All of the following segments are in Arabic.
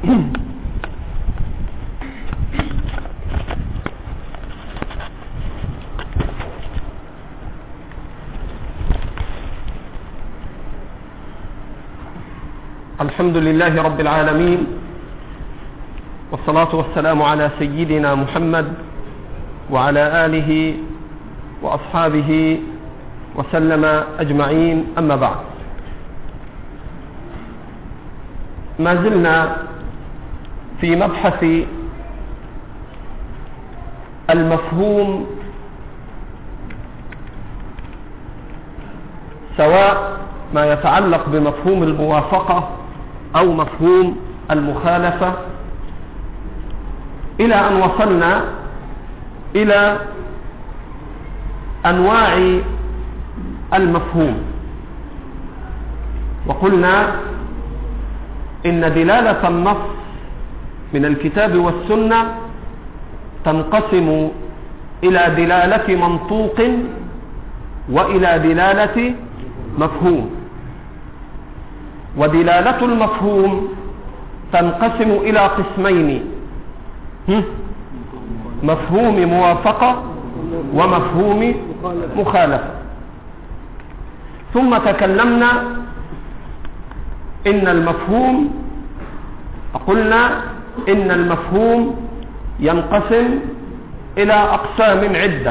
الحمد لله رب العالمين، والصلاة والسلام على سيدنا محمد وعلى آله وأصحابه وسلم أجمعين. أما بعد، ما زلنا في مبحث المفهوم، سواء ما يتعلق بمفهوم الموافقة أو مفهوم المخالفة، إلى أن وصلنا إلى أنواع المفهوم، وقلنا إن دلالة النص من الكتاب والسنة تنقسم إلى دلالة منطوق وإلى دلالة مفهوم. ودلالة المفهوم تنقسم إلى قسمين: مفهوم موافقة ومفهوم مخالفة. ثم تكلمنا قلنا إن المفهوم ينقسم إلى أقسام عدة،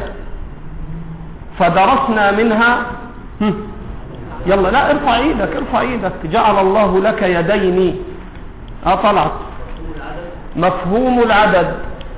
فدرسنا منها يلا لا ارفع ايدك جعل الله لك يدين. طلعت. مفهوم العدد،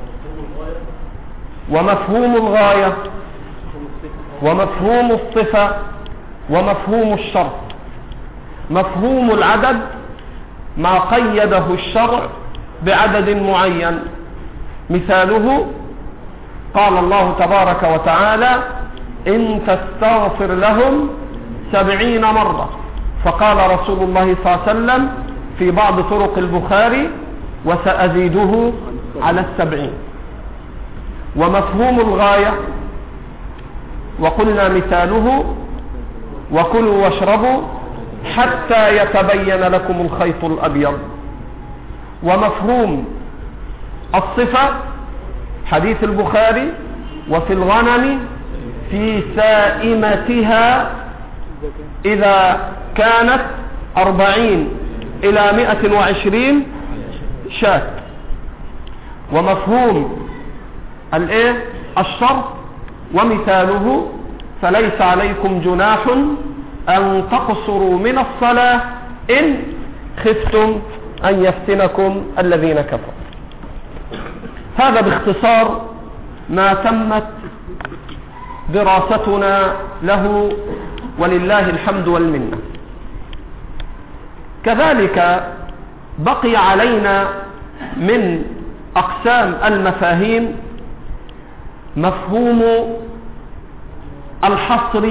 ومفهوم الغاية، ومفهوم الصفة، ومفهوم الشرط. مفهوم العدد ما قيده الشرع بعدد معين، مثاله قال الله تبارك وتعالى: إن تستغفر لهم 70 مرة، فقال رسول الله صلى الله عليه وسلم في بعض طرق البخاري: وسأزيده على 70. ومفهوم الغاية، وقلنا مثاله: وكلوا واشربوا حتى يتبين لكم الخيط الأبيض. ومفهوم الصفة، حديث البخاري: وفي الغنم في سائمتها إذا كانت 40 إلى 120 شاة. ومفهوم الشرط، ومثاله: فليس عليكم جناح أن تقصروا من الصلاة إن خفتم أن يفتنكم الذين كفروا. هذا باختصار ما تمت دراستنا له، ولله الحمد والمنة. كذلك بقي علينا من أقسام المفاهيم مفهوم الحصر،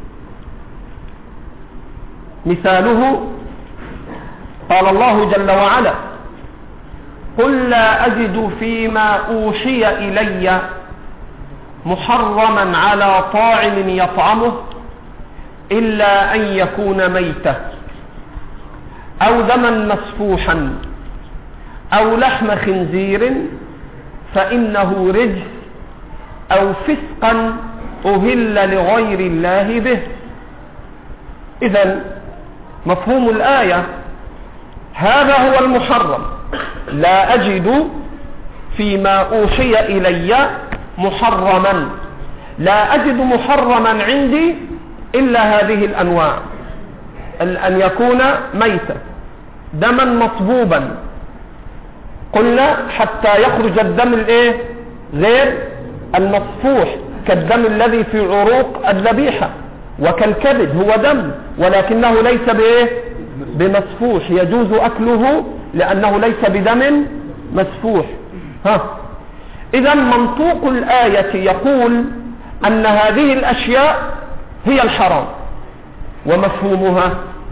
مثاله قال الله جل وعلا: قل لا أجد فيما أوحي إلي محرما على طاعم يطعمه إلا أن يكون ميتة أو دما مسفوحا أو لحم خنزير فإنه رجس أو فسقا أهل لغير الله به. إذن مفهوم الآية هذا هو المحرم: لا أجد فيما أوحي إلي محرما، لا أجد محرما عندي إلا هذه الأنواع: أن يكون ميتا، دما مصبوبا، قلنا حتى يخرج الدم غير المصفوح، كالدم الذي في عروق الذبيحة، وكالكبد هو دم ولكنه ليس بمسفوح، يجوز أكله لأنه ليس بدم مسفوح. إذن منطوق الآية يقول أن هذه الأشياء هي الحرام، ومفهومها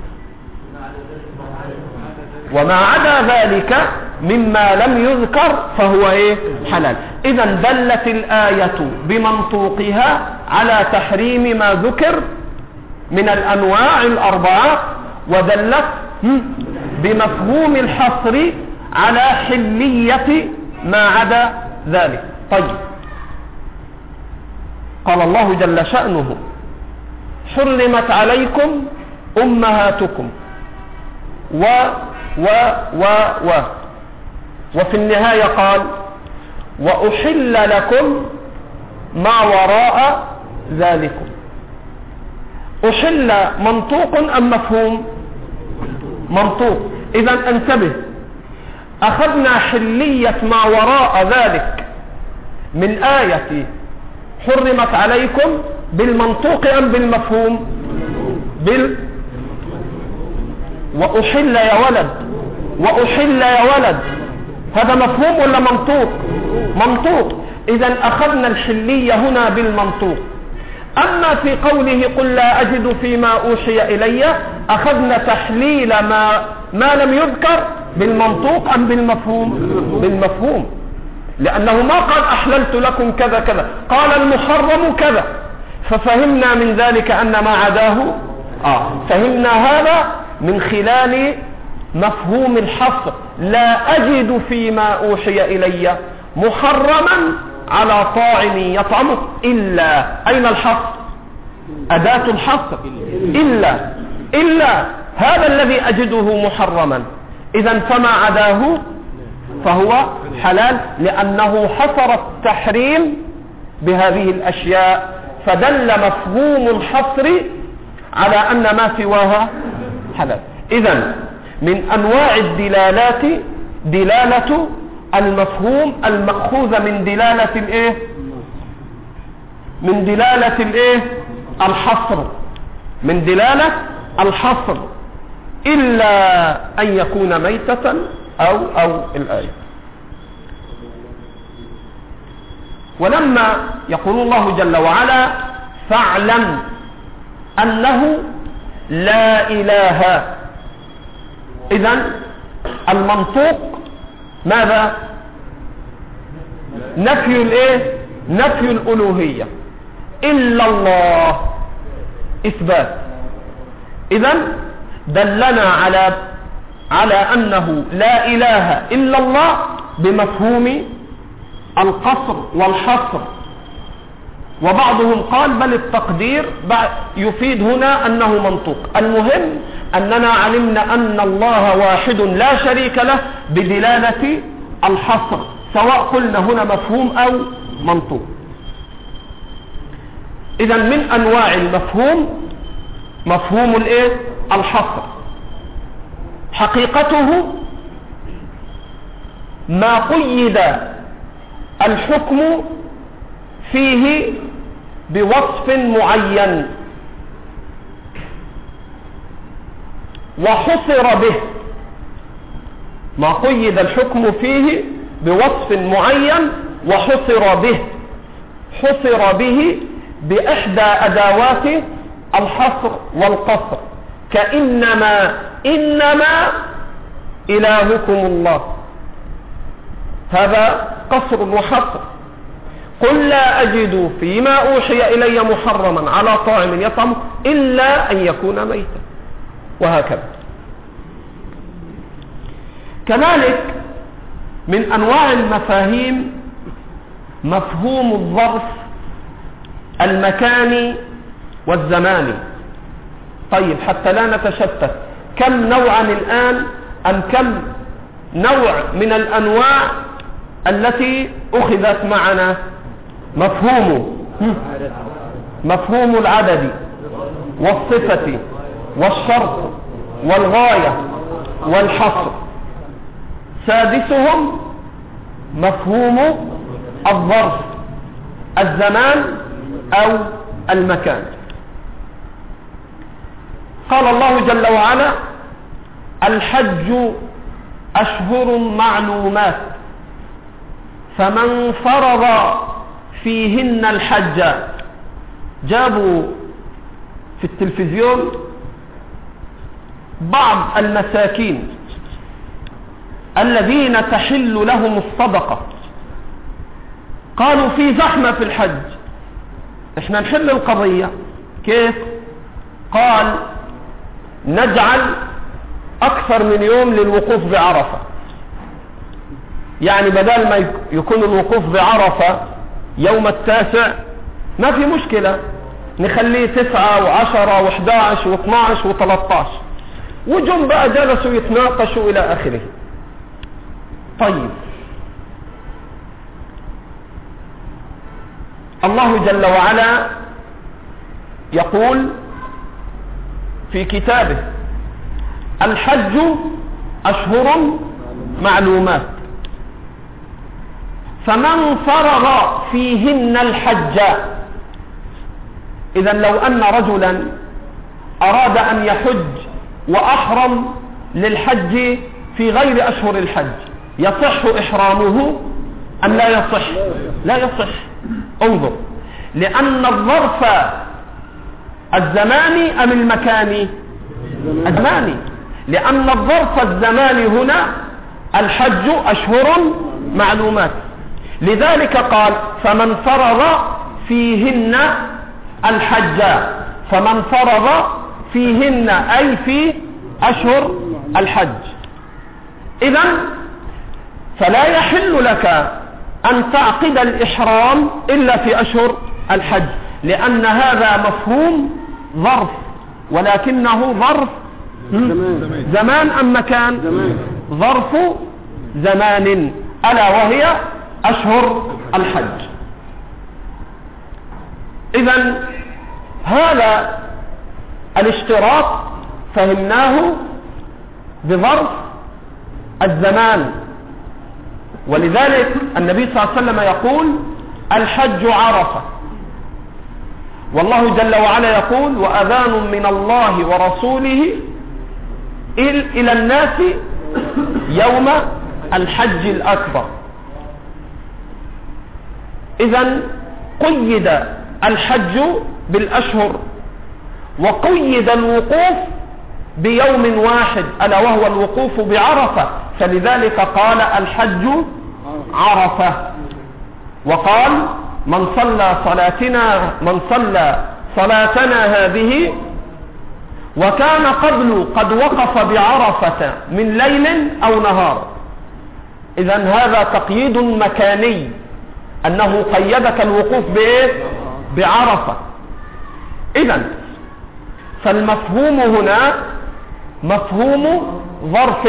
وما عدا ذلك مما لم يذكر فهو حلال. إذن دلت الآية بمنطوقها على تحريم ما ذكر من الأنواع الأربعة، ودلت بمفهوم الحصر على حلية ما عدا ذلك. طيب، قال الله جل شأنه: حرمت عليكم أمهاتكم وفي النهاية قال: وأحل لكم ما وراء ذلكم. أحل منطوق أم مفهوم؟ منطوق. إذن انتبه، أخذنا حلية ما وراء ذلك من آية حرمت عليكم بالمنطوق أم بالمفهوم؟ وأحل يا ولد، وأحل يا ولد، هذا مفهوم ولا منطوق؟ منطوق. إذن أخذنا الحلية هنا بالمنطوق. أما في قوله: قل لا أجد فيما أوحي إلي، أخذنا تحليل ما لم يذكر بالمنطوق أم بالمفهوم؟ بالمفهوم، لأنه ما قال أحللت لكم كذا كذا، قال المحرم كذا، ففهمنا من ذلك أن ما عداه فهمنا هذا من خلال مفهوم الحصر. لا أجد فيما أوحي إلي محرما على طاعم يطعمه إلا. أين الحصر؟ أداة الحصر. إلا هذا الذي أجده محرما. إذن فما عداه فهو حلال، لأنه حصر التحريم بهذه الأشياء، فدل مفهوم الحصر على أن ما سواها حلال. إذن من أنواع الدلالات دلالة المفهوم المأخوذة من دلالة الإيه؟ من دلالة الإيه؟ الحصر، من دلالة الحصر، إلا أن يكون ميتة أو الآية. ولما يقول الله جل وعلا: فاعلم أنه لا إله، إذن المنطوق ماذا؟ نفي الإيه؟ نفي الألوهية. إلا الله إثبات. إذن دلنا على أنه لا إله إلا الله بمفهوم القصر والحصر. وبعضهم قال بل التقدير يفيد هنا أنه منطوق. المهم أننا علمنا أن الله واحد لا شريك له بدلالة الحصر، سواء قلنا هنا مفهوم أو منطوق. إذن من أنواع المفهوم مفهوم الإيه؟ الحصر. حقيقته ما قيد الحكم فيه بوصف معين وحصر به. ما قيد الحكم فيه بوصف معين وحصر به، حصر به بإحدى أدوات الحصر والقصر، كإنما إنما إلهكم الله، هذا قصر وحصر. قل لا أجد فيما أوحي إلي محرما على طاعم يطعمه إلا أن يكون ميتا، وهكذا. كذلك من أنواع المفاهيم مفهوم الظرف المكاني والزماني. طيب، حتى لا نتشتت، كم نوعا الآن أم كم نوع من الأنواع التي أخذت معنا؟ مفهوم العدد والصفة والشرط والغاية والحصر. سادسهم مفهوم الظرف، الزمان أو المكان. قال الله جل وعلا: الحج أشهر معلومات، فمن فرض فيهن الحج. جابوا في التلفزيون بعض المساكين الذين تحل لهم الصدقة، قالوا في زحمة في الحج، احنا نحل القضية كيف؟ قال نجعل أكثر من يوم للوقوف بعرفة، يعني بدل ما يكون الوقوف بعرفة يوم 9 ما في مشكلة، نخليه 9 و10 و11 و12 و13، وجم بقى جلسوا يتناقشوا إلى آخره. طيب الله جل وعلا يقول في كتابه: الحج أشهر معلومات، فمن فرغ فيهن الحج. إذا لو أن رجلا أراد أن يحج وأحرم للحج في غير أشهر الحج، يصح إحرامه أم لا يصح؟ لا يصح. انظر، لأن الظرف الزماني أم المكاني؟ الزماني، لأن الظرف الزماني هنا الحج أشهر معلومات، لذلك قال: فمن فرض فيهن الحج، فمن فرض فيهن أي في أشهر الحج. إذن فلا يحل لك أن تعقد الإحرام إلا في أشهر الحج، لأن هذا مفهوم ظرف، ولكنه ظرف زمان أم مكان؟ ظرف زمان، ألا وهي أشهر الحج. إذن هذا الاشتراط فهمناه بظرف الزمان، ولذلك النبي صلى الله عليه وسلم يقول: الحج عرفة، والله جل وعلا يقول: وأذان من الله ورسوله إلى الناس يوم الحج الأكبر. إذن قيد الحج بالأشهر، وقيد الوقوف بيوم واحد ألا وهو الوقوف بعرفة، فلذلك قال: الحج عرفة. وقال: من صلى صلاتنا هذه وكان قبل قد وقف بعرفة من ليل أو نهار. إذن هذا تقييد مكاني، أنه قيدك الوقوف بإيه؟ بعرفة. إذن فالمفهوم هنا مفهوم ظرف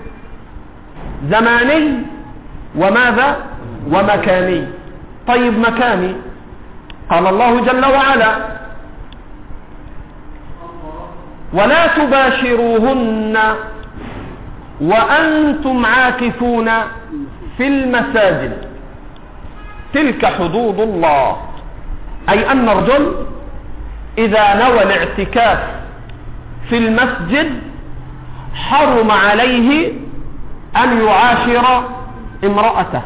زماني وماذا؟ ومكاني. طيب مكاني، قال الله جل وعلا: ولا تباشروهن وأنتم عاكفون في المساجد تلك حدود الله. أي أن الرجل إذا نوى الاعتكاف في المسجد حرم عليه أن يعاشر امرأته،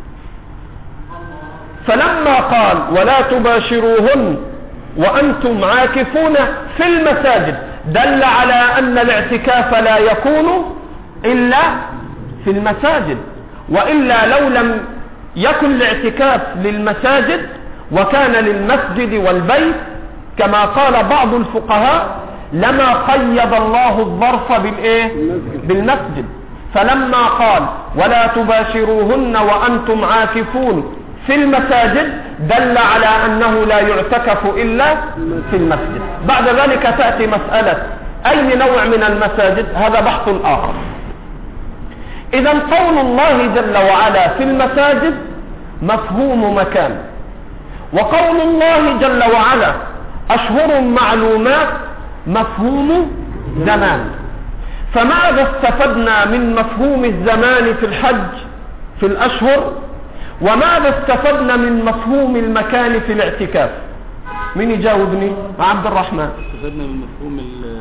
فلما قال: ولا تباشروهن وأنتم عاكفون في المساجد، دل على أن الاعتكاف لا يكون إلا في المساجد، وإلا لو لم يكن الاعتكاف للمساجد وكان للمسجد والبيت كما قال بعض الفقهاء لما قيد الله الظرف بالمسجد. فلما قال: ولا تباشروهن وأنتم عاكفون في المساجد، دل على أنه لا يعتكف إلا في المسجد. بعد ذلك تأتي مسألة أي نوع من المساجد، هذا بحث آخر. إذا قول الله جل وعلا في المساجد مفهوم مكان، وقول الله جل وعلا أشهر معلومات مفهوم زمان. فماذا استفدنا من مفهوم الزمان في الحج في الأشهر، وماذا استفدنا من مفهوم المكان في الاعتكاف؟ من يجاوبني؟ عبد الرحمن. استفدنا من مفهوم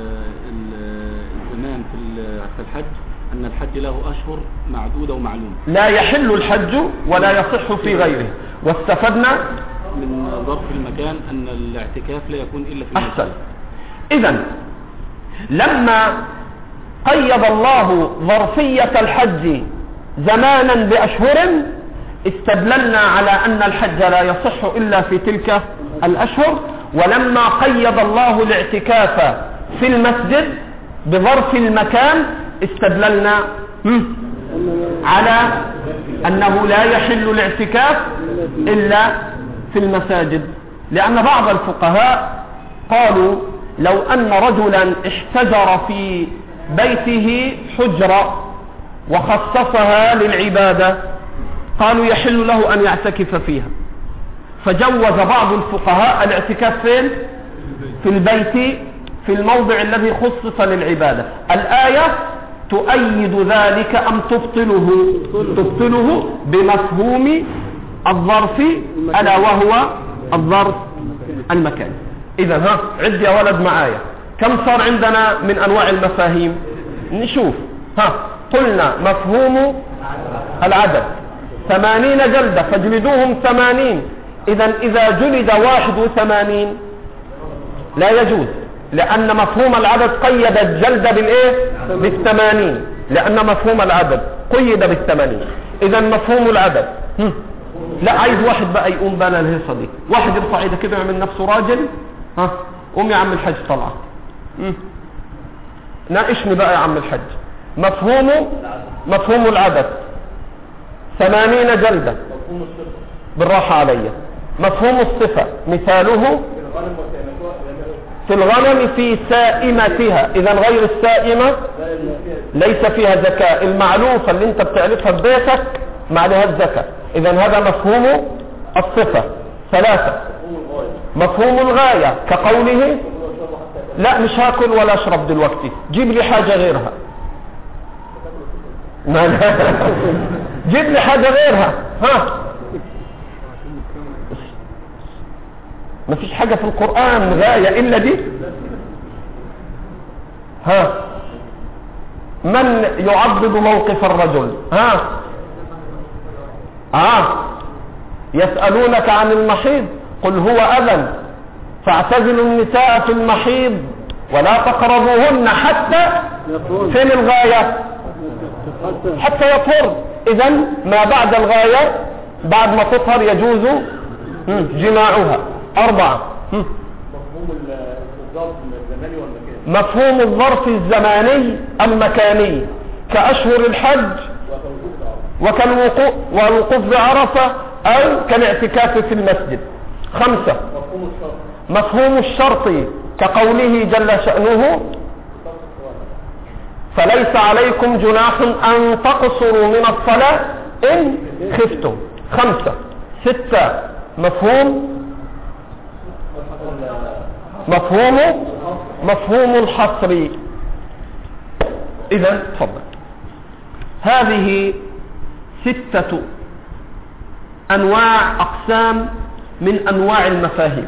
الزمان في الحج أن الحج له أشهر معدودة ومعلومة، لا يحل الحج ولا يصح في غيره. واستفدنا من ظرف المكان أن الاعتكاف لا يكون إلا في المسجد. أحسن. إذن لما قيد الله ظرفية الحج زمانا بأشهر، استدللنا على أن الحج لا يصح إلا في تلك الأشهر. ولما قيد الله الاعتكاف في المسجد بظرف المكان، استدللنا على أنه لا يحل الاعتكاف إلا في المساجد، لأن بعض الفقهاء قالوا لو أن رجلا احتجر في بيته حجرة وخصصها للعبادة قالوا يحل له أن يعتكف فيها، فجوز بعض الفقهاء الاعتكاف فين؟ في البيت في الموضع الذي خصص للعبادة. الآية تؤيد ذلك أم تبطله؟ تبطله بمفهوم الظرف ألا وهو الظرف المكاني. إذا عد يا ولد معايا، كم صار عندنا من أنواع المفاهيم؟ نشوف. قلنا مفهوم العدد 80 جلدة فاجلدوهم 80. إذا جلد 81 لا يجوز، لأن مفهوم العدد قيد الجلد بال80، لأن مفهوم العدد قيد بال80. إذا مفهوم العدد لا، عايز واحد بقى يقوم بنا الهيصة دي، واحد يرفع ايده كده يعمل نفسه راجل. قوم يا عم الحج طلعه. ناقشني بقى يا عم الحج. مفهوم العدد 80 جلدة، بالراحة عليا. مفهوم الصفة مثاله في الغنم في سائمتها، إذا غير السائمة ليس فيها زكاة، المعلوفة اللي انت بتعرفها في بيتك ما عليها الزكاة. إذا هذا مفهوم الصفة. 3 مفهوم الغاية كقوله لا مش هاكل ولا اشرب دلوقتي، جيب لي حاجة غيرها. جيب لي حاجة غيرها. ما فيش حاجة في القرآن غاية إلا دي. من يعضد موقف الرجل؟ يسألونك عن المحيض قل هو أذى فاعتزلوا النساء في المحيض ولا تقربوهن حتى فين الغاية؟ حتى يطهر. إذا ما بعد الغاية بعد ما تطهر يجوز جماعها. 4 مفهوم الظرف الزماني المكاني كأشهر الحج والوقوف بعرفة أو كالاعتكاف في المسجد. 5 مفهوم الشرط كقوله جل شأنه فليس عليكم جناح أن تقصروا من الصلاة إن خفتم. 5 6 مفهوم الحصر. إذن تفضل. هذه 6 أنواع أقسام من أنواع المفاهيم.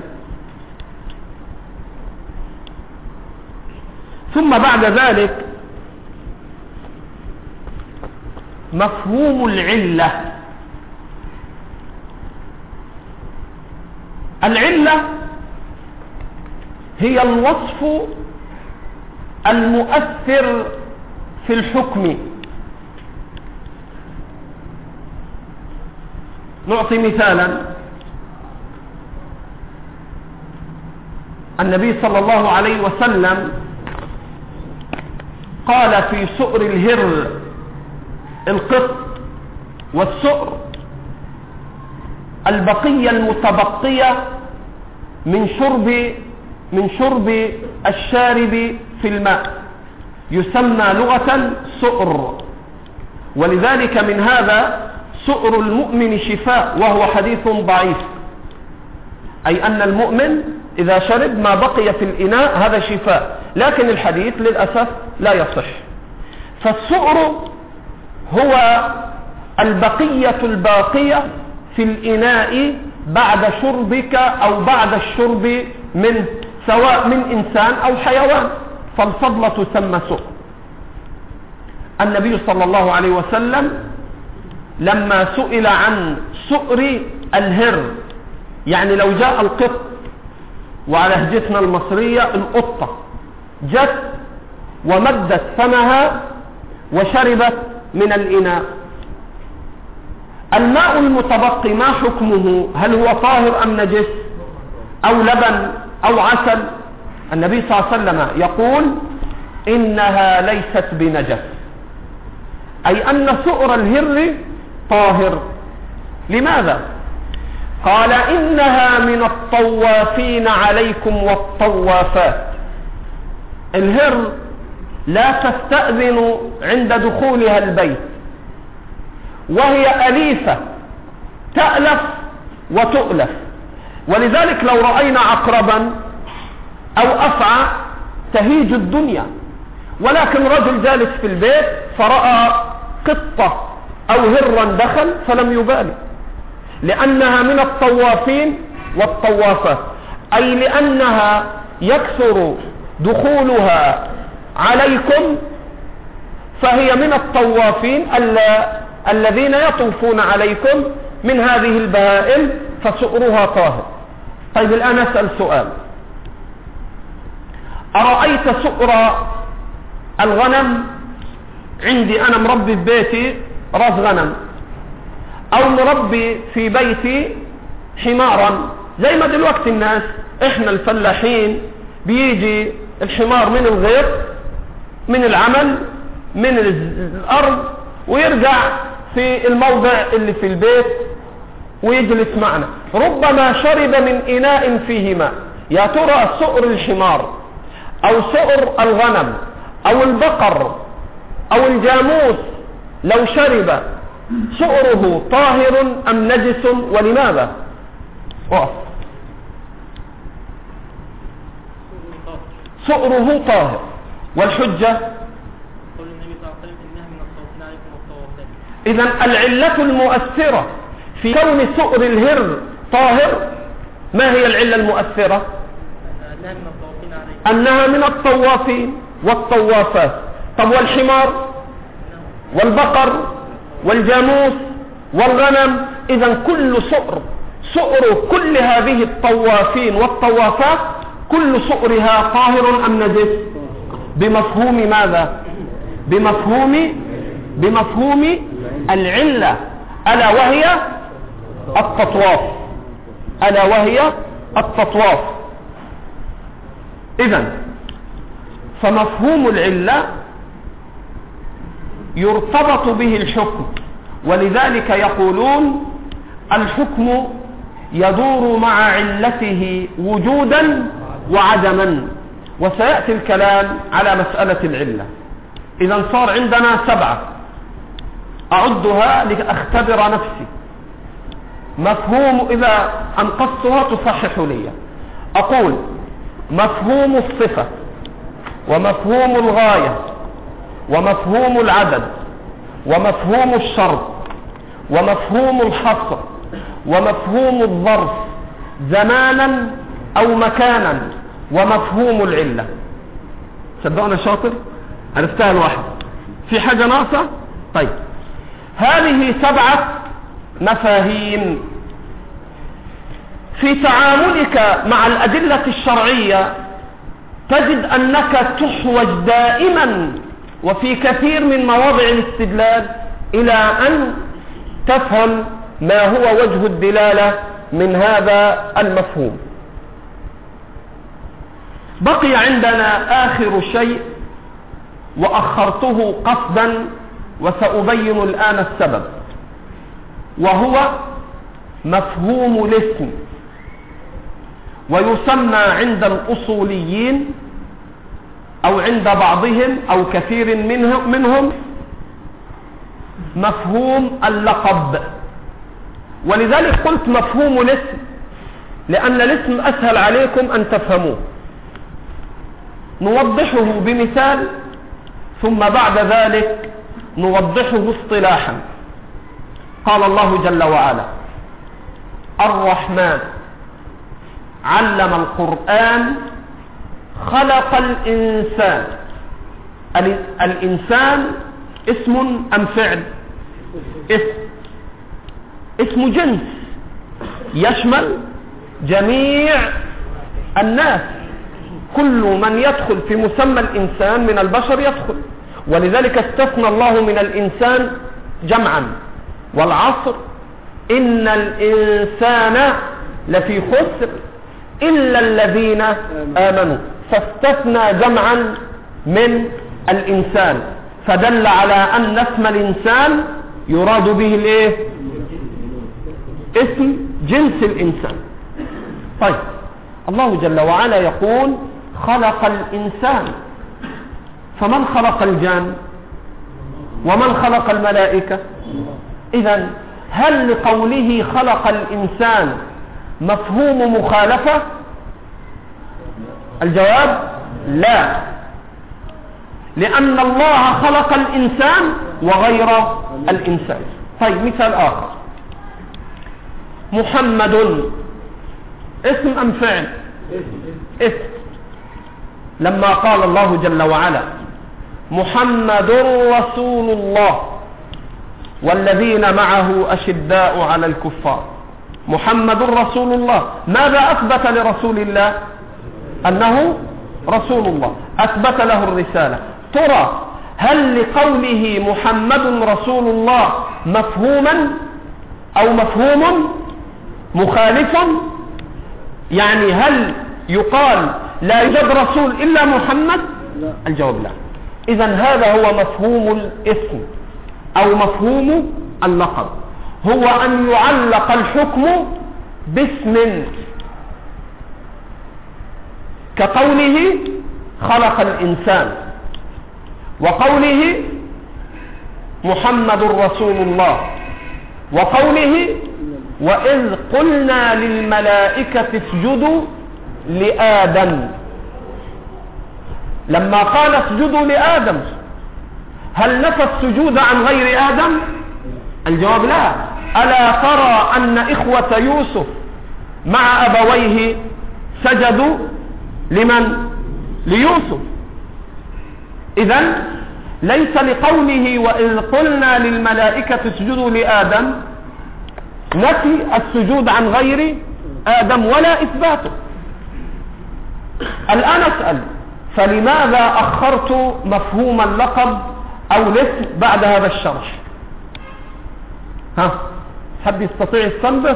ثم بعد ذلك مفهوم العلة. العلة هي الوصف المؤثر في الحكم. نعطي مثالا. النبي صلى الله عليه وسلم قال في سؤر الهر القط والسؤر البقية المتبقية من شرب الشارب في الماء يسمى لغة سؤر. ولذلك من هذا سؤر المؤمن شفاء، وهو حديث ضعيف، أي أن المؤمن إذا شرب ما بقي في الإناء هذا شفاء، لكن الحديث للأسف لا يصح. فالسؤر هو البقية الباقية في الإناء بعد شربك أو بعد الشرب منه، سواء من إنسان أو حيوان، فالفضلة تسمى سؤر. النبي صلى الله عليه وسلم لما سئل عن سؤر الهر، يعني لو جاء القط، وعلى لهجتنا المصرية القطة، جت ومدت فمها وشربت من الإناء، الماء المتبقي ما حكمه؟ هل هو طاهر أم نجس أو لبن أو عسل؟ النبي صلى الله عليه وسلم يقول إنها ليست بنجس، أي أن سؤر الهر طاهر. لماذا؟ قال إنها من الطوافين عليكم والطوافات. الهر لا تستأذن عند دخولها البيت، وهي أليفة تألف وتؤلف، ولذلك لو رأينا عقربا أو أفعى تهيج الدنيا، ولكن رجل جالس في البيت فرأى قطة أو هرا دخل فلم يبالي، لأنها من الطوافين والطوافات، أي لأنها يكثر دخولها عليكم، فهي من الطوافين الذين يطوفون عليكم من هذه البهائم، فسؤرها طاهر. طيب الآن أسأل سؤال: أرأيت سؤر الغنم؟ عندي أنا مربي في بيتي راس غنم، أو مربي في بيتي حمارا، زي ما دلوقتي الناس إحنا الفلاحين بيجي الحمار من الغيط من العمل من الأرض ويرجع في الموضع اللي في البيت ويجلس معنا، ربما شرب من إناء فيه ماء. يا ترى سؤر الحمار أو سؤر الغنم أو البقر أو الجاموس لو شرب سؤره طاهر أم نجس؟ ولماذا؟ سؤره طاهر. والحجة إذن العلة المؤثرة في كون سؤر الهر طاهر، ما هي العلة المؤثرة؟ أنها من الطوافين والطوافات. طب والحمار والبقر والجاموس والغنم؟ إذن كل سؤر كل هذه الطوافين والطوافات كل سؤرها طاهر أم نجس؟ بمفهوم ماذا؟ بمفهوم العلة، ألا وهي التطواف. إذن فمفهوم العلة يرتبط به الحكم، ولذلك يقولون الحكم يدور مع علته وجودا وعدما، وسيأتي الكلام على مسألة العلة. إذن صار عندنا 7 أعدها لأختبر نفسي. مفهوم، إذا أنقصتها تصحح لي. أقول مفهوم الصفة، ومفهوم الغاية، ومفهوم العدد، ومفهوم الشرط، ومفهوم الحصر، ومفهوم الظرف زمانا أو مكانا، ومفهوم العلة. صدقنا شاطر؟ عرفتها الواحد. في حاجة ناقصة؟ طيب، هذه 7 مفاهيم. في تعاملك مع الأدلة الشرعية تجد أنك تحوج دائما وفي كثير من مواضع الاستدلال إلى أن تفهم ما هو وجه الدلالة من هذا المفهوم. بقي عندنا آخر شيء وأخرته قصدا، وسأبين الآن السبب، وهو مفهوم الاسم، ويسمى عند الأصوليين أو عند بعضهم أو كثير منهم مفهوم اللقب. ولذلك قلت مفهوم الاسم، لأن الاسم أسهل عليكم أن تفهموه. نوضحه بمثال، ثم بعد ذلك نوضحه اصطلاحا. قال الله جل وعلا: الرحمن علم القرآن خلق الإنسان. الإنسان اسم أم فعل؟ اسم جنس يشمل جميع الناس، كل من يدخل في مسمى الإنسان من البشر يدخل، ولذلك استثنى الله من الإنسان جمعا: والعصر إن الإنسان لفي خسر إلا الذين آمنوا، فاستثنى جمعا من الإنسان. فدل على أن اسم الإنسان يراد به الايه؟ اسم جنس الإنسان. طيب، الله جل وعلا يقول خلق الإنسان، فمن خلق الجان ومن خلق الملائكة؟ إذن هل لقوله خلق الإنسان مفهوم مخالفة؟ الجواب لا، لأن الله خلق الإنسان وغير الإنسان. طيب، مثال آخر، محمد اسم أم فعل؟ اسم. لما قال الله جل وعلا محمد رسول الله والذين معه أشداء على الكفار، محمد رسول الله، ماذا أثبت لرسول الله؟ أنه رسول الله، أثبت له الرسالة. ترى هل لقوله محمد رسول الله مفهوما أو مفهوم مخالف؟ يعني هل يقال لا يوجد رسول إلا محمد؟ الجواب لا. إذن هذا هو مفهوم الاسم أو مفهوم اللقب، هو أن يعلق الحكم باسم، كقوله خلق الإنسان، وقوله محمد رسول الله، وقوله وإذ قلنا للملائكة اسجدوا لآدم. لما قال اسجدوا لآدم، هل نفى السجود عن غير آدم؟ الجواب لا. ألا ترى أن إخوة يوسف مع أبويه سجدوا لمن؟ ليوسف. إذن ليس لقوله وإذ قلنا للملائكة اسجدوا لآدم نفي السجود عن غير آدم ولا إثباته. الآن أسأل، فلماذا أخرت مفهوم اللقب أو الاسم بعد هذا الشرح؟ حد يستطيع السنبت؟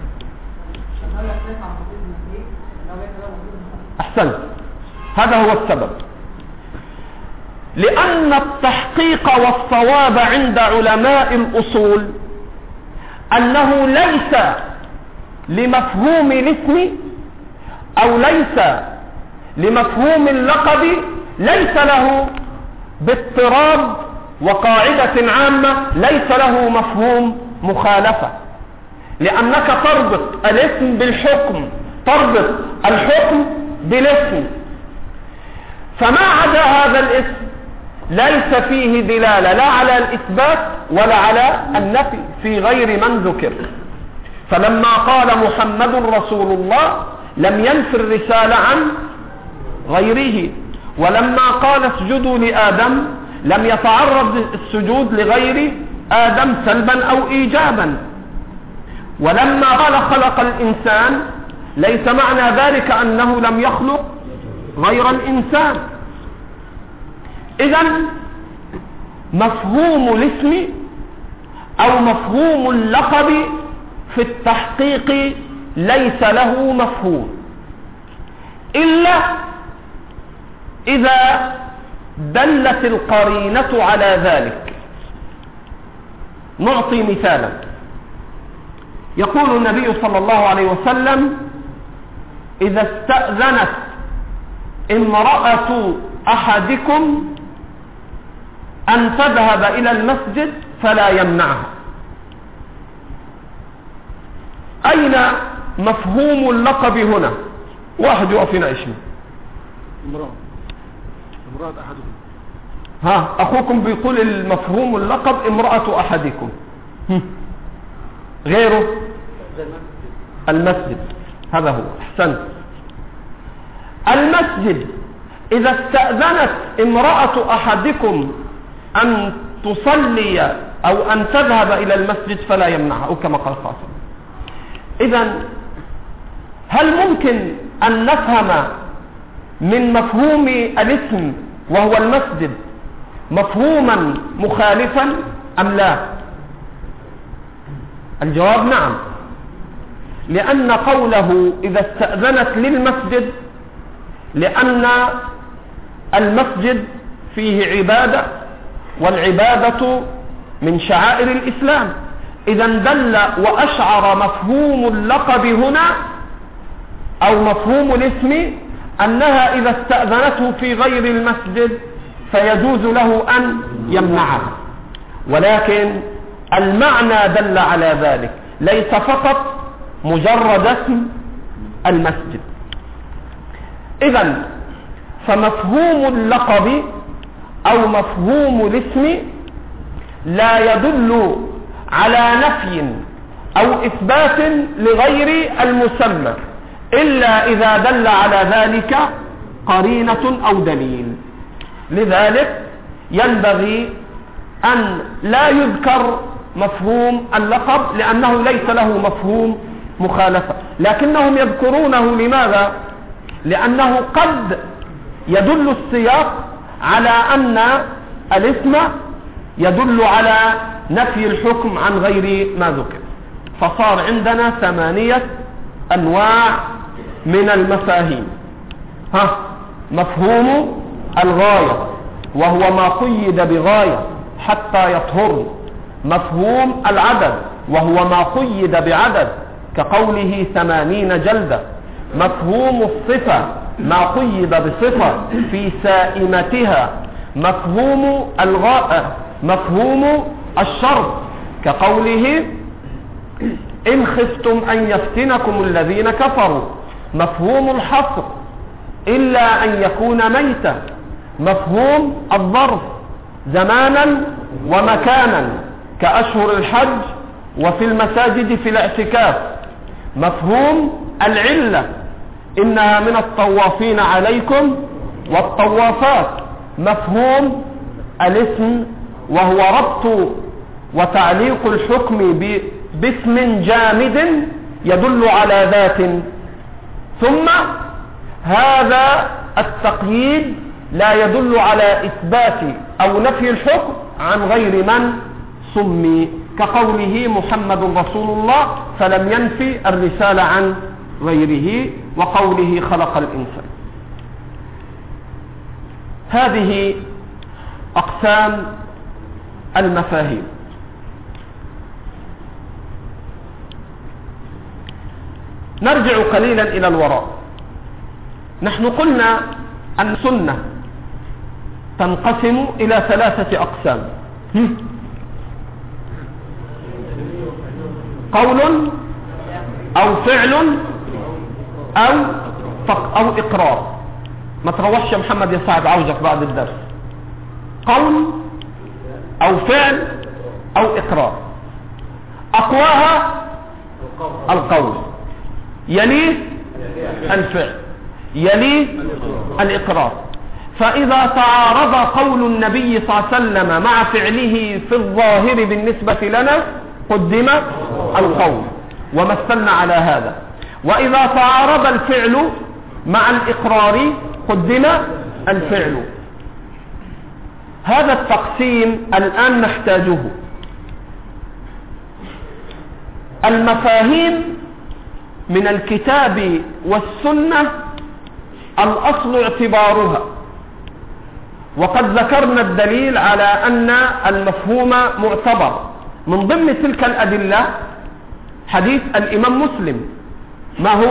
أحسنت، هذا هو السبب. لأن التحقيق والصواب عند علماء الأصول أنه ليس لمفهوم الاسم أو ليس لمفهوم اللقب، ليس له باضطراب وقاعدة عامة ليس له مفهوم مخالفة، لأنك تربط الاسم بالحكم، تربط الحكم بالاسم، فما عدا هذا الاسم ليس فيه دلالة لا على الإثبات ولا على النفي في غير من ذكر. فلما قال محمد رسول الله لم ينفي الرسالة عن غيره، ولما قال اسجدوا لآدم لم يتعرض السجود لغير آدم سلبا أو إيجابا، ولما قال خلق الإنسان ليس معنى ذلك أنه لم يخلق غير الإنسان. إذن مفهوم الاسم أو مفهوم اللقب في التحقيق ليس له مفهوم إلا إذا دلت القرينة على ذلك. نعطي مثالا، يقول النبي صلى الله عليه وسلم إذا استأذنت امرأة أحدكم أن تذهب إلى المسجد فلا يمنعها. أين مفهوم اللقب هنا؟ واحد يقف هنا اسمه امرأة أحدكم. أخوكم بيقول المفهوم اللقب امرأة أحدكم، غيره المسجد. هذا هو. أحسنت. المسجد إذا استأذنت امرأة أحدكم أن تصلي أو أن تذهب إلى المسجد فلا يمنعها، أو كما قال قاسم. إذن هل ممكن أن نفهم من مفهوم الاسم وهو المسجد مفهوما مخالفا أم لا؟ الجواب نعم، لأن قوله إذا استأذنت للمسجد لأن المسجد فيه عبادة والعبادة من شعائر الإسلام. إذا دل وأشعر مفهوم اللقب هنا أو مفهوم الاسم أنها إذا استأذنته في غير المسجد فيجوز له أن يمنعها، ولكن المعنى دل على ذلك، ليس فقط مجرد اسم المسجد. إذن فمفهوم اللقب أو مفهوم الاسم لا يدل على نفي أو إثبات لغير المسمى إلا إذا دل على ذلك قرينة أو دليل. لذلك ينبغي أن لا يذكر مفهوم اللقب لأنه ليس له مفهوم مخالفة، لكنهم يذكرونه لماذا؟ لأنه قد يدل السياق على أن الاسم يدل على نفي الحكم عن غير ما ذكر. فصار عندنا 8 أنواع من المفاهيم. مفهوم الغاية وهو ما قيد بغاية حتى يطهر. مفهوم العدد وهو ما قيد بعدد كقوله 80 جلدة. مفهوم الصفة ما قيد بصفة في سائمتها. مفهوم الشرط كقوله إن خفتم أن يفتنكم الذين كفروا. مفهوم الحصر إلا أن يكون ميتا. مفهوم الظرف زمانا ومكانا كأشهر الحج وفي المساجد في الاعتكاف. مفهوم العلة إنها من الطوافين عليكم والطوافات. مفهوم الاسم وهو ربط وتعليق الحكم باسم جامد يدل على ذات. ثم هذا التقييد لا يدل على إثبات أو نفي الحكم عن غير من سمي كقوله محمد رسول الله فلم ينفي الرسالة عن غيره، وقوله خلق الإنسان. هذه أقسام المفاهيم. نرجع قليلا إلى الوراء. نحن قلنا أن السنة تنقسم إلى 3 أقسام: قول أو فعل أو إقرار. ما تروحش يا محمد يا صاحب، عاوزك بعد الدرس. قول أو فعل أو إقرار. أقواها القول، يليه الفعل، يليه الإقرار. فإذا تعارض قول النبي صلى الله عليه وسلم مع فعله في الظاهر بالنسبة لنا قدم القول ومثلنا على هذا، وإذا تعارض الفعل مع الإقرار قدم الفعل. هذا التقسيم الآن نحتاجه. المفاهيم من الكتاب والسنة الأصل اعتبارها، وقد ذكرنا الدليل على أن المفهوم معتبر. من ضمن تلك الأدلة حديث الإمام مسلم. ما هو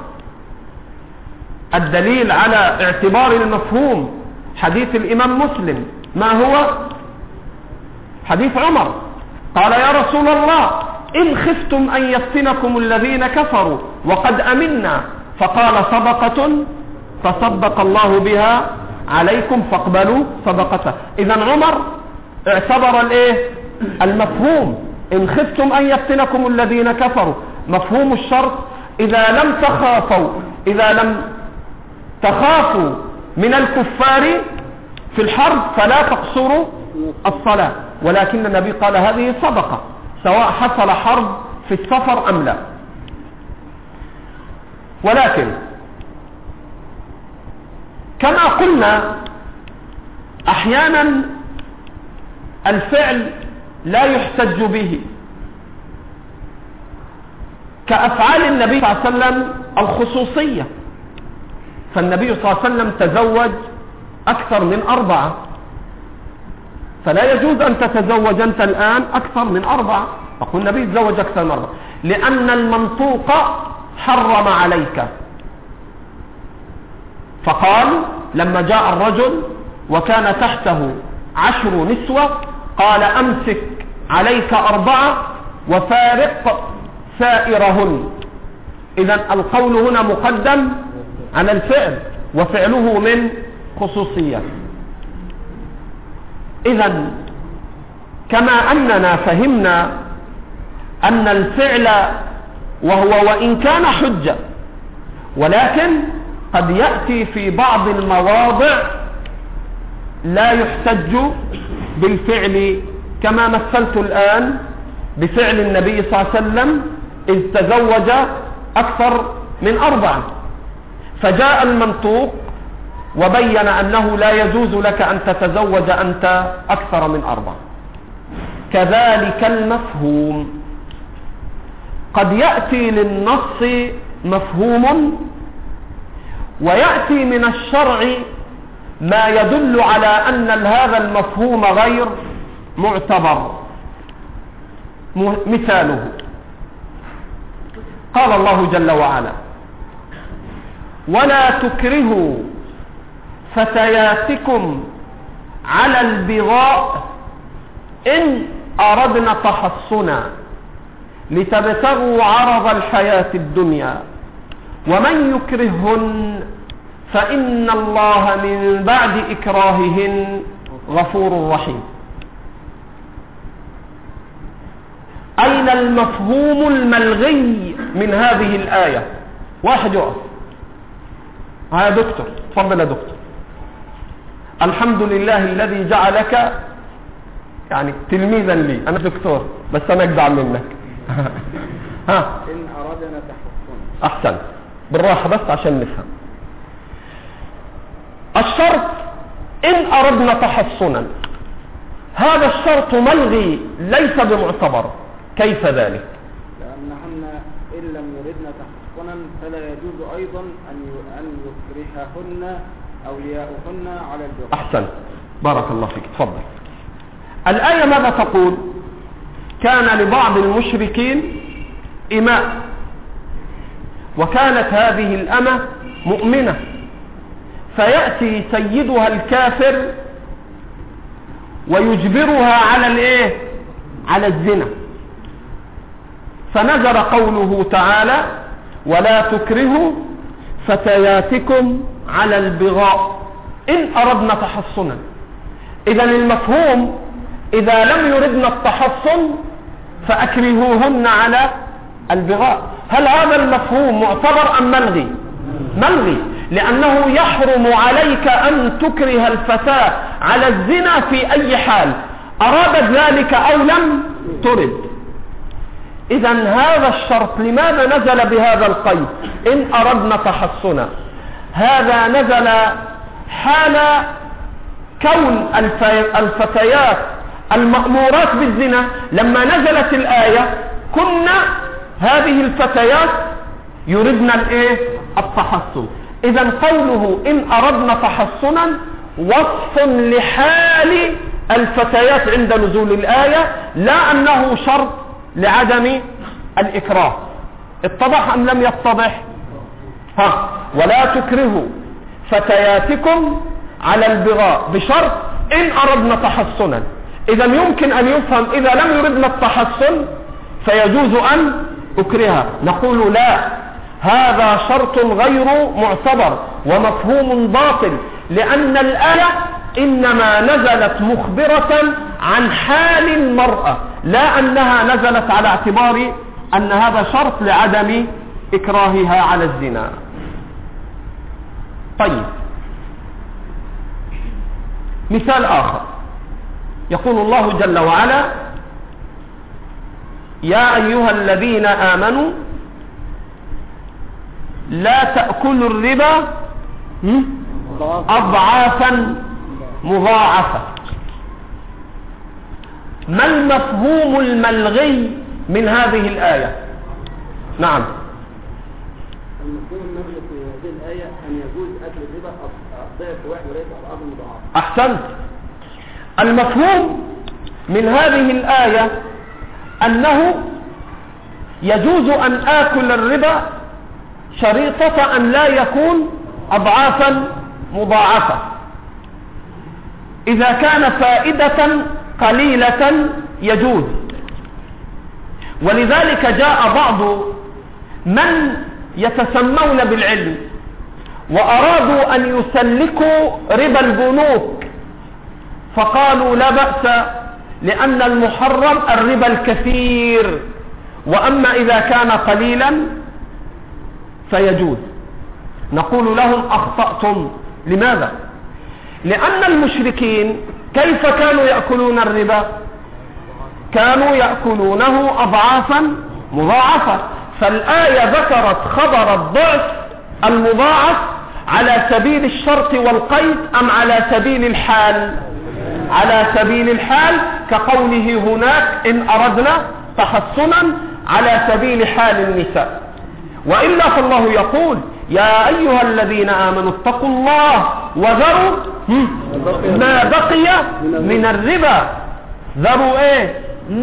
الدليل على اعتبار المفهوم؟ حديث الإمام مسلم. ما هو؟ حديث عمر قال يا رسول الله إن خفتم أن يفتنكم الذين كفروا وقد أمنا، فقال صدقة فصدق الله بها عليكم فاقبلوا صدقته. إذن عمر اعتبر المفهوم إن خفتم أن يفتنكم الذين كفروا. مفهوم الشرط إذا لم تخافوا من الكفار في الحرب فلا تقصروا الصلاة، ولكن النبي قال هذه صدقة سواء حصل حرب في السفر أم لا. ولكن كما قلنا أحيانا الفعل لا يحتج به، كأفعال النبي صلى الله عليه وسلم الخصوصية. فالنبي صلى الله عليه وسلم تزوج أكثر من 4، فلا يجوز أن تتزوج أنت الآن أكثر من 4. أقول النبي تزوج أكثر من 4 لأن المنطوق حرم عليك. فقال لما جاء الرجل وكان تحته 10 نسوة قال أمسك عليك 4 وفارق سائرهن. إذن القول هنا مقدم على الفعل وفعله من خصوصية. إذن كما أننا فهمنا أن الفعل وإن كان حجة ولكن قد يأتي في بعض المواضع لا يحتج بالفعل، كما مثلت الآن بفعل النبي صلى الله عليه وسلم إذ تزوج أكثر من 4. فجاء المنطوق وبين أنه لا يجوز لك أن تتزوج أنت أكثر من 4. كذلك المفهوم قد يأتي للنص مفهوم ويأتي من الشرع ما يدل على أن هذا المفهوم غير معتبر. مثاله قال الله جل وعلا ولا تكرهوا فتياتكم على البغاء إن أردنا تحصنا لتبتغوا عرض الحياة الدنيا ومن يكرههن فإن الله من بعد إكراههن غفور رحيم. أين المفهوم الملغي من هذه الآية؟ واحد يقف. يا دكتور، تفضل يا دكتور. الحمد لله الذي جعلك يعني تلميذا لي. أنا دكتور بس أنا أجدع منك. ها إن أردنا تحصنا. أحسن، بالراحة بس عشان نفهم. الشرط إن أردنا تحصنا، هذا الشرط ملغي ليس بمعتبر. كيف ذلك؟ لأنهن إن لم يردن تحصنا فلا يجوز أيضا أن يكرههن أولياؤهن على البغاء. أحسن، بارك الله فيك. تفضل. الآية ماذا تقول؟ كان لبعض المشركين إماء وكانت هذه الأمة مؤمنة فيأتي سيدها الكافر ويجبرها على الايه؟ على الزنا. فنزل قوله تعالى ولا تكرهوا فتياتكم على البغاء إن أردنا تحصنا. إذن المفهوم إذا لم يردنا التحصن فأكرهوهن على البغاء. هل هذا المفهوم معتبر أم ملغي؟ ملغي، لأنه يحرم عليك أن تكره الفتاة على الزنا في أي حال أرادت ذلك أو لم ترد. إذن هذا الشرط لماذا نزل بهذا القيد إن أردنا تحصنا؟ هذا نزل حال كون الفتيات المأمورات بالزنا. لما نزلت الآية كنا هذه الفتيات يردن التحصن. إذن قوله إن أردنا تحصنا وصف لحال الفتيات عند نزول الآية، لا أنه شرط لعدم الإكراه. اتضح أم لم يتضح؟ ولا تكرهوا فتياتكم على البغاء بشرط إن أردنا تحصنا. إذا يمكن أن يفهم إذا لم يردنا التحصن فيجوز أن أكرهها. نقول لا، هذا شرط غير معتبر ومفهوم باطل، لأن الآية إنما نزلت مخبرة عن حال المرأة، لا أنها نزلت على اعتبار أن هذا شرط لعدم إكراهها على الزنا. طيب، مثال آخر يقول الله جل وعلا يا أيها الذين آمنوا لا تأكلوا الربا أضعافا مضاعفة. ما المفهوم الملغي من هذه الآية؟ نعم، المفهوم الملغي في هذه الآية أن يجوز أكل الربا ضعف واحد وليس أضعاف مضاعفة. أحسنت. المفهوم من هذه الآية أنه يجوز أن آكل الربا شريطة أن لا يكون أضعافا مضاعفة. إذا كان فائدة قليلة يجوز. ولذلك جاء بعض من يتسمون بالعلم وأرادوا أن يسلكوا ربا البنوك، فقالوا لا بأس لأن المحرم الربا الكثير، وأما إذا كان قليلا فيجوز. نقول لهم أخطأتم. لماذا؟ لأن المشركين كيف كانوا يأكلون الربا؟ كانوا يأكلونه أضعافا مضاعفة. فالآية ذكرت خبر الضعف المضاعف على سبيل الشرط والقيد أم على سبيل الحال؟ على سبيل الحال، كقوله هناك إن أردنا تحصنا على سبيل حال النساء. وإلا فالله يقول يا أيها الذين آمنوا اتقوا الله وذروا ما بقي من الربا. ذروا ايه؟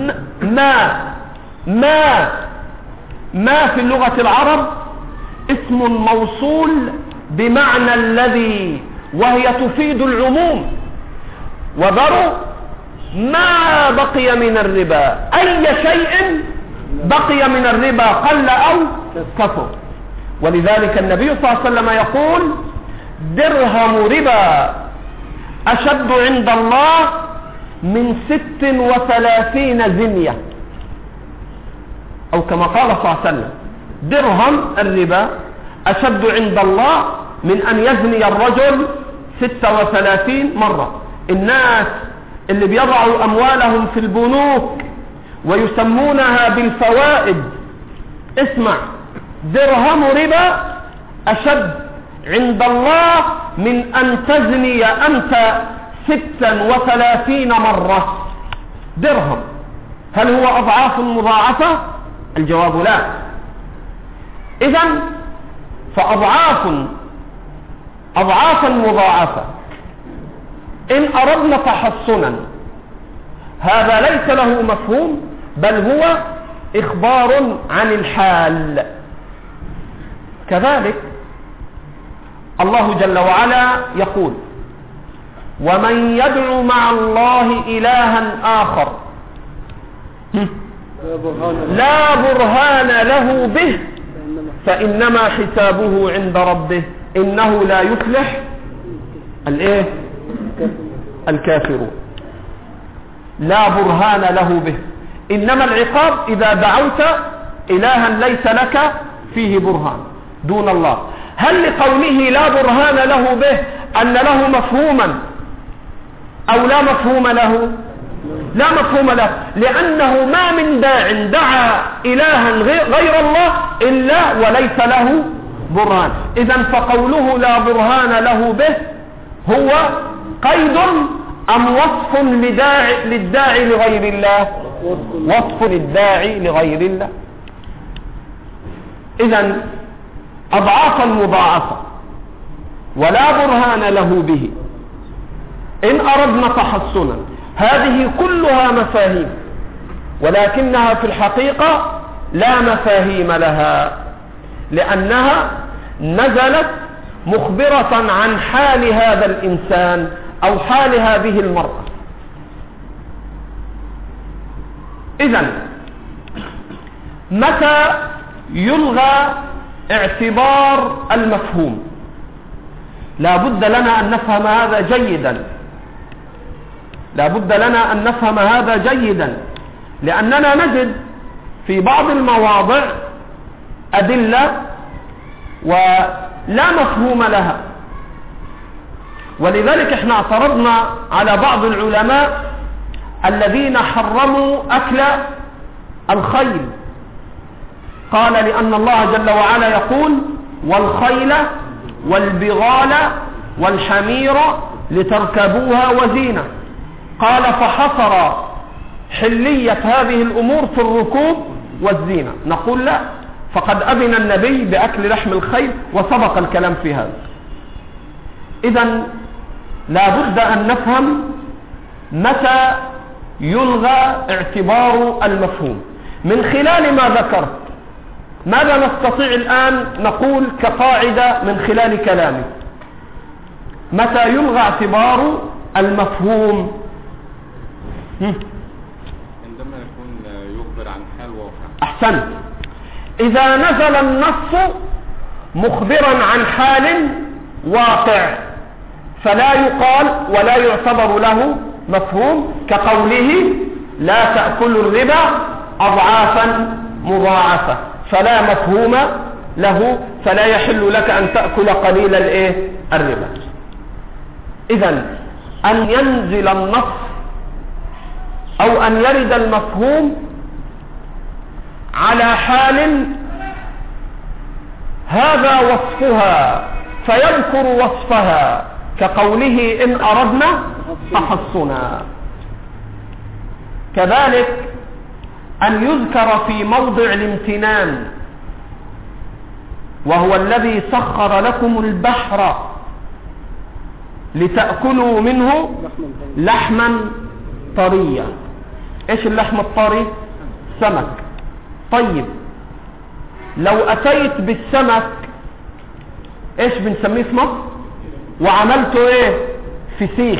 ما في اللغة العرب اسم موصول بمعنى الذي، وهي تفيد العموم. وذروا ما بقي من الربا، أي شيء بقي من الربا قل أو كثر. ولذلك النبي صلى الله عليه وسلم يقول درهم ربا أشد عند الله من 36 زنية، أو كما قال صلى الله عليه وسلم درهم الربا أشد عند الله من أن يزني الرجل 36 مرة. الناس اللي بيضعوا أموالهم في البنوك ويسمونها بالفوائد، اسمع، درهم ربا أشد عند الله من أن تزني أنت 36 مرة. درهم هل هو أضعاف مضاعفة؟ الجواب لا. إذن فأضعافا مضاعفة إن أردنا تحصنا هذا ليس له مفهوم، بل هو إخبار عن الحال. كذلك الله جل وعلا يقول ومن يدعو مع الله إلها آخر لا برهان له به فإنما حسابه عند ربه إنه لا يفلح الكافرون. لا برهان له به، إنما العقاب إذا دعوت إلها ليس لك فيه برهان دون الله. هل لقوله لا برهان له به أن له مفهوما أو لا مفهوم له؟ لا مفهوم له، لأنه ما من داع دعا إلها غير الله إلا وليس له برهان. إذن فقوله لا برهان له به هو قيد أم وصف للداعي لغير الله؟ وصف للداعي لغير الله. إذن أضعافا مضاعفة ولا برهان له به إن أردنا تحصنا، هذه كلها مفاهيم، ولكنها في الحقيقة لا مفاهيم لها، لأنها نزلت مخبرة عن حال هذا الإنسان أو حال هذه المرأة. إذن متى يلغى اعتبار المفهوم؟ لا بد لنا أن نفهم هذا جيدا، لا بد لنا أن نفهم هذا جيدا، لأننا نجد في بعض المواضع أدلة ولا مفهوم لها. ولذلك احنا اعترضنا على بعض العلماء الذين حرموا أكل الخيل. قال لأن الله جل وعلا يقول والخيل والبغال والحمير لتركبوها وزينة. قال فحصر حلية هذه الأمور في الركوب والزينة. نقول لا، فقد أذن النبي بأكل لحم الخيل وسبق الكلام في هذا. إذن لا بد أن نفهم متى يلغى اعتبار المفهوم؟ من خلال ما ذكرت ماذا نستطيع الآن نقول كقاعدة من خلال كلامي؟ متى يلغى اعتبار المفهوم؟ عندما يكون يخبر عن حال واقع. أحسنت. إذا نزل النص مخبرا عن حال واقع فلا يقال ولا يعتبر له مفهوم، كقوله لا تأكلوا الربا أضعافا مضاعفة، فلا مفهوم له، فلا يحل لك أن تأكل قليل الربا. إذن أن ينزل النص أو أن يرد المفهوم على حال هذا وصفها فيذكر وصفها، كقوله إن أردنا تحصنا. كذلك أن يذكر في موضع الامتنان، وهو الذي سخر لكم البحر لتأكلوا منه لحما طريا. ايش اللحم الطري؟ سمك. طيب لو أتيت بالسمك ايش بنسميه في مصر وعملته فسيخ،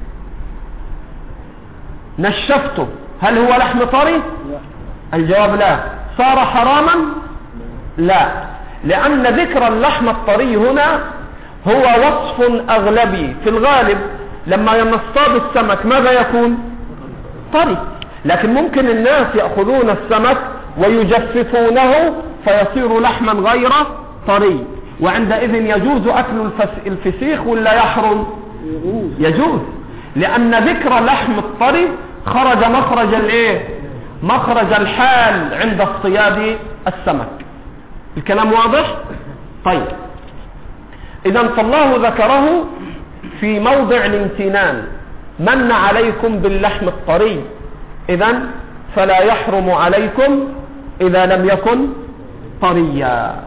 نشفته، هل هو لحم طري؟ الجواب لا. صار حراما؟ لا، لأن ذكر اللحم الطري هنا هو وصف أغلبي. في الغالب لما نصطاد السمك ماذا يكون؟ طري، لكن ممكن الناس يأخذون السمك ويجففونه فيصير لحما غير طري، وعندئذ يجوز أكل الفسيخ ولا يحرم؟ يجوز، لأن ذكر لحم الطري خرج مخرج الحال عند اصطياد السمك. الكلام واضح؟ طيب، إذن فالله ذكره في موضع الامتنان، من عليكم باللحم الطري، إذن فلا يحرم عليكم إذا لم يكن طريا.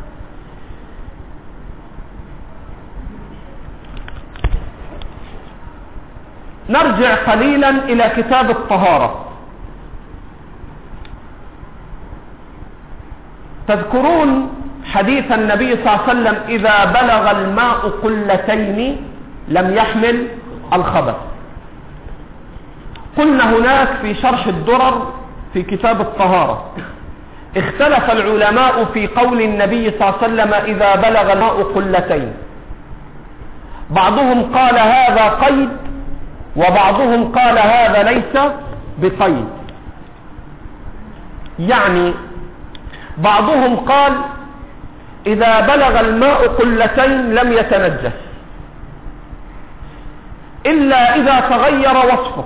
نرجع قليلا إلى كتاب الطهارة. تذكرون حديث النبي صلى الله عليه وسلم إذا بلغ الماء قلتين لم يحمل الخبث. قلنا هناك في شرح الدرر في كتاب الطهارة اختلف العلماء في قول النبي صلى الله عليه وسلم إذا بلغ الماء قلتين. بعضهم قال هذا قيد، وبعضهم قال هذا ليس بقيد. يعني بعضهم قال إذا بلغ الماء قلتين لم يتنجس إلا إذا تغير وصفه.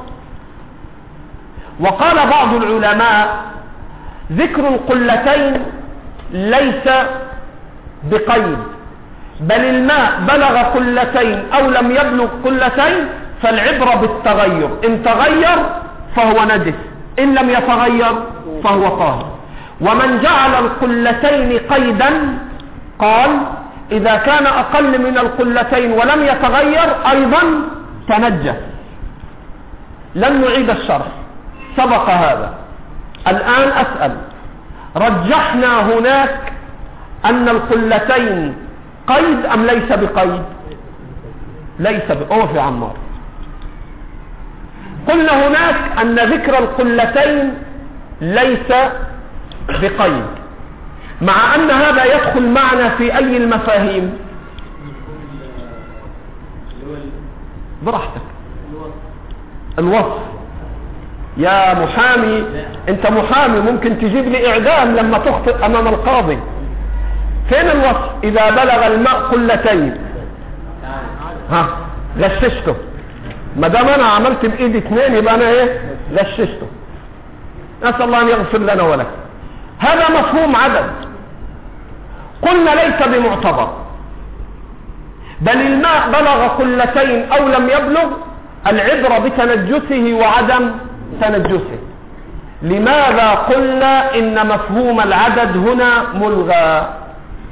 وقال بعض العلماء ذكر القلتين ليس بقيد، بل الماء بلغ قلتين أو لم يبلغ قلتين فالعبرة بالتغير، إن تغير فهو نجس، إن لم يتغير فهو طاهر. ومن جعل القلتين قيدا قال إذا كان أقل من القلتين ولم يتغير أيضا تنجس. لن نعيد الشرح، سبق هذا. الآن أسأل، رجحنا هناك أن القلتين قيد أم ليس بقيد؟ ليس بقيد. عمار قلنا هناك أن ذكر القلتين ليس بقيد، مع أن هذا يدخل معنا في أي المفاهيم؟ براحتك. الوصف. يا محامي، انت محامي ممكن تجيب لي اعدام لما تخطئ امام القاضي. فين الوصف؟ اذا بلغ الماء قلتين غششته. ما دام انا عملت بايدي اثنين يبقى انا غششته. نسال الله ان يغفر لنا ولك. هذا مفهوم عدد. قلنا ليس بمعتبر، بل الماء بلغ قلتين او لم يبلغ العبرة بتنجسه وعدم تنجسه. لماذا قلنا إن مفهوم العدد هنا ملغى؟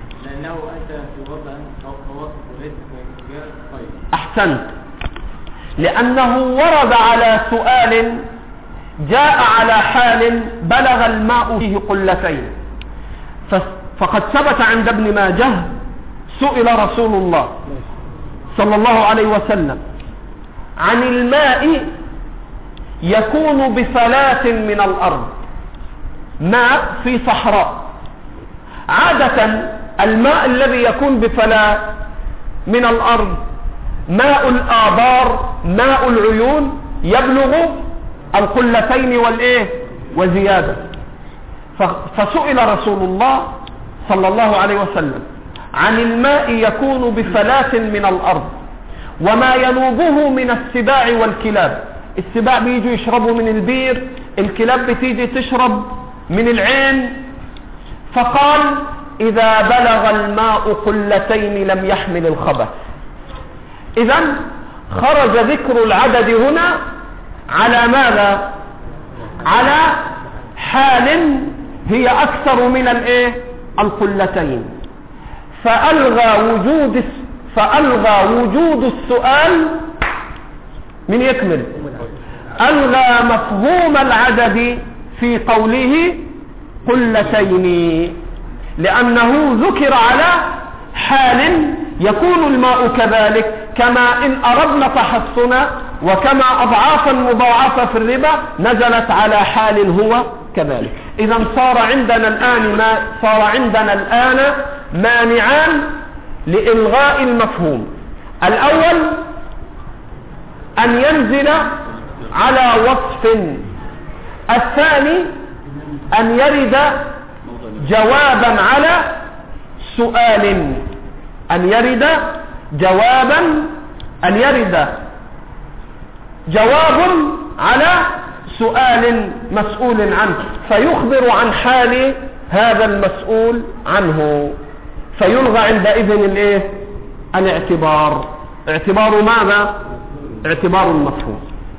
لأنه أتى في وضع خواص وليس في طيب. أحسنت. لأنه ورد على سؤال جاء على حال بلغ الماء فيه قلتين. فقد ثبت عند ابن ماجه سئل رسول الله صلى الله عليه وسلم عن الماء يكون بفلاة من الأرض، ماء في صحراء. عادة الماء الذي يكون بفلاة من الأرض ماء الآبار، ماء العيون، يبلغ القلتين وزيادة. فسئل رسول الله صلى الله عليه وسلم عن الماء يكون بفلاة من الأرض وما ينوبه من السباع والكلاب. السباع بيجوا يشربوا من البير، الكلاب بتيجي تشرب من العين. فقال إذا بلغ الماء قلتين لم يحمل الخبث. إذن خرج ذكر العدد هنا على ماذا؟ على حال هي أكثر من القلتين. فألغى وجود السؤال من يكمل، ألغى مفهوم العدد في قوله قلتين، لأنه ذكر على حال يكون الماء كذلك، كما إن أردنا تحصنا وكما أضعافا مضاعفة في الربا نزلت على حال هو كذلك. إذا صار عندنا الآن مانعان لإلغاء المفهوم. الأول أن ينزل على وصف، الثاني أن يرد جوابا على سؤال، أن يرد جواب على سؤال مسؤول عنه، فيخبر عن حال هذا المسؤول عنه، فيلغى عندئذ الاعتبار. اعتبار ماذا؟ اعتبار المفهوم.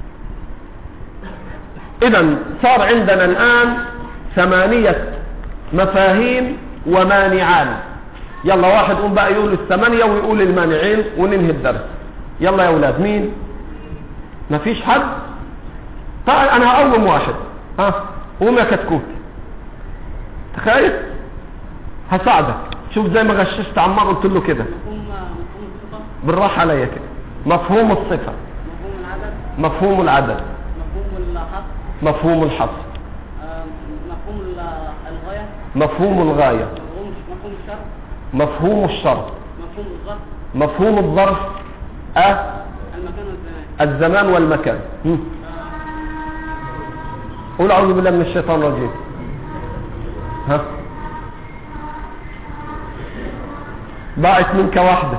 إذن صار عندنا الآن 8 مفاهيم ومانعان. يلا واحد قوم بقى يقول 8 ويقول المانعين وننهي الدرس. يلا يا أولاد، مين؟ مفيش حد؟ طيب أنا هقوم واحد. قوم يا كتكوت، تخيل هساعدك. شوف زي ما غششت عمار قلت له كده بالراحة عليا كده. مفهوم الصفة، مفهوم العدد، مفهوم الحصر، مفهوم الغاية، مفهوم الشرط، مفهوم الظرف، الزمان والمكان. قول أعوذ بالله من الشيطان الرجيم. ضاعت منك واحدة.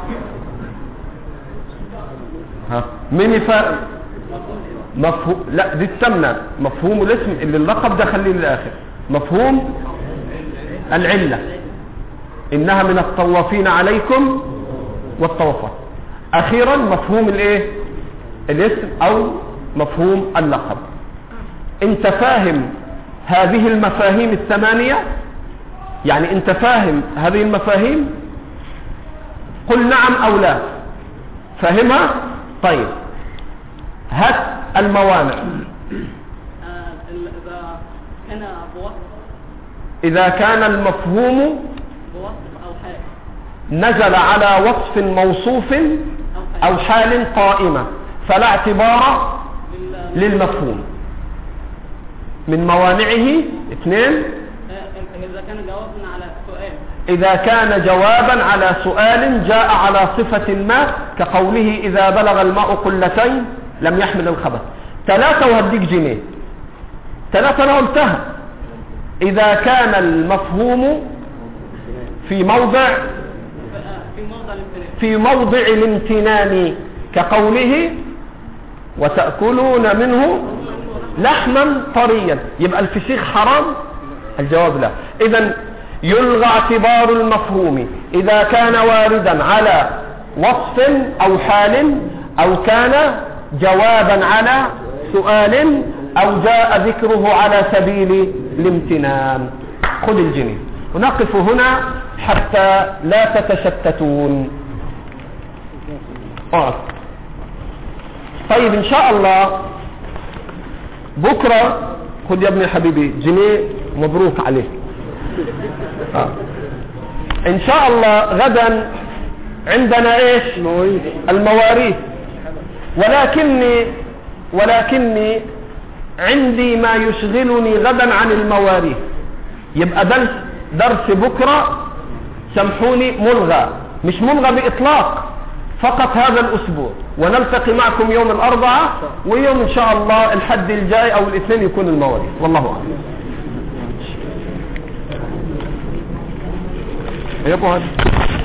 مين يفهم؟ مفهوم، لا دي السمنة. مفهوم الاسم اللي اللقب ده خليه للآخر. مفهوم العلة، إنها من الطوافين عليكم والطوافات. أخيرا مفهوم الاسم أو مفهوم اللقب. انت فاهم هذه المفاهيم 8؟ يعني انت فاهم هذه المفاهيم؟ قل نعم أو لا. فاهمها؟ طيب هات الموانع. إذا كان المفهوم نزل على وصف موصوف أو حال قائمة فلا اعتبار للمفهوم. من موانعه 2: إذا كان جوابا على سؤال جاء على صفة ما، كقوله إذا بلغ الماء قلتين لم يحمل الخبث. 3 وهديك جنيه. 3 أنا قلتها. إذا كان المفهوم في موضع الامتنان، كقوله وتأكلون منه لحما طريا، يبقى الفسيخ حرام؟ الجواب لا. إذن يلغى اعتبار المفهوم إذا كان واردا على وصف أو حال، أو كان جوابا على سؤال، أو جاء ذكره على سبيل الامتنان. خذ الجنيه. ونقف هنا حتى لا تتشتتون. طيب ان شاء الله بكرة خد يا ابني حبيبي جنيه مبروك عليك. ان شاء الله غدا عندنا ايش؟ المواريث. ولكني عندي ما يشغلني غدا عن المواريث، يبقى درس بكرة سامحوني ملغى، مش ملغى بإطلاق، فقط هذا الأسبوع، ونلتقي معكم يوم الأربعاء، ويوم إن شاء الله الحد الجاي أو الاثنين يكون المواريث. والله أعلم. يا أبو هذا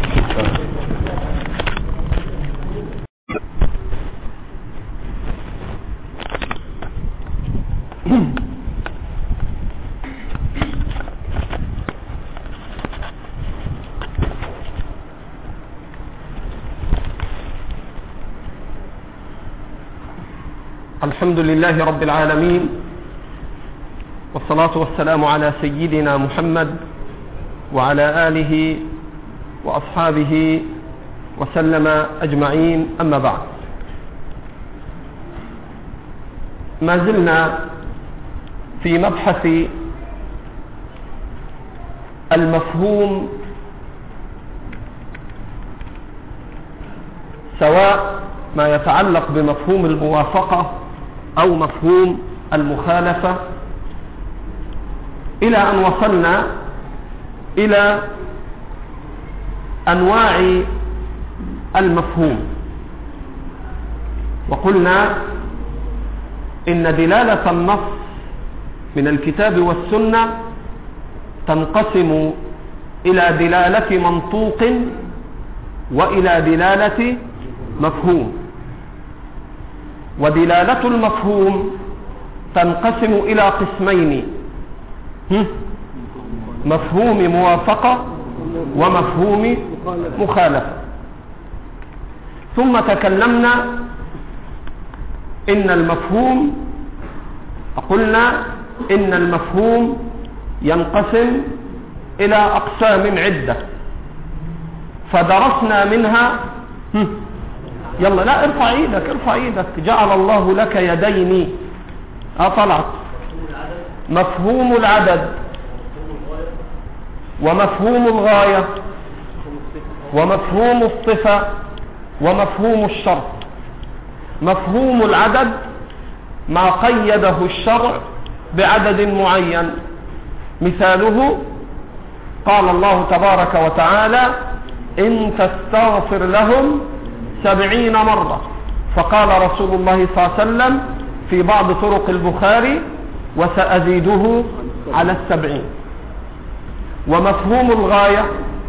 الحمد لله رب العالمين، والصلاة والسلام على سيدنا محمد وعلى آله وأصحابه وسلم أجمعين. أما بعد، ما زلنا في مبحث المفهوم، سواء ما يتعلق بمفهوم الموافقة أو مفهوم المخالفة، إلى أن وصلنا إلى أنواع المفهوم، وقلنا إن دلالة النص من الكتاب والسنة تنقسم إلى دلالة منطوق وإلى دلالة مفهوم. ودلالة المفهوم تنقسم إلى قسمين: مفهوم موافقة ومفهوم مخالفة. ثم تكلمنا قلنا إن المفهوم ينقسم إلى أقسام عدة، فدرسنا منها يلا لا ارفع ايدك، جعل الله لك يدين. طلعت. مفهوم العدد، ومفهوم الغاية، ومفهوم الصفة، ومفهوم الشرط. مفهوم العدد ما قيده الشرع بعدد معين، مثاله قال الله تبارك وتعالى: إن تستغفر لهم 70 مرة، فقال رسول الله صلى الله عليه وسلم في بعض طرق البخاري: وسأزيده على 70. ومفهوم الغاية،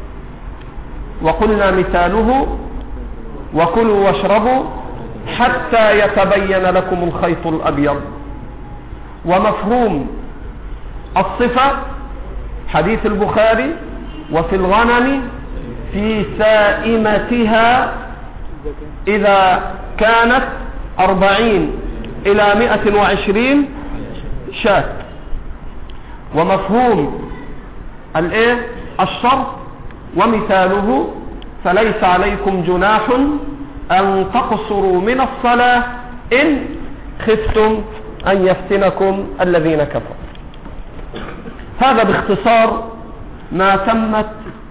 وقلنا مثاله: وكلوا واشربوا حتى يتبين لكم الخيط الأبيض. ومفهوم الصفة حديث البخاري: وفي الغنم في سائمتها إذا كانت 40 إلى 120 شاة. ومفهوم الشرط، ومثاله: فليس عليكم جناح أن تقصروا من الصلاة إن خفتم أن يفتنكم الذين كفروا. هذا باختصار ما تمت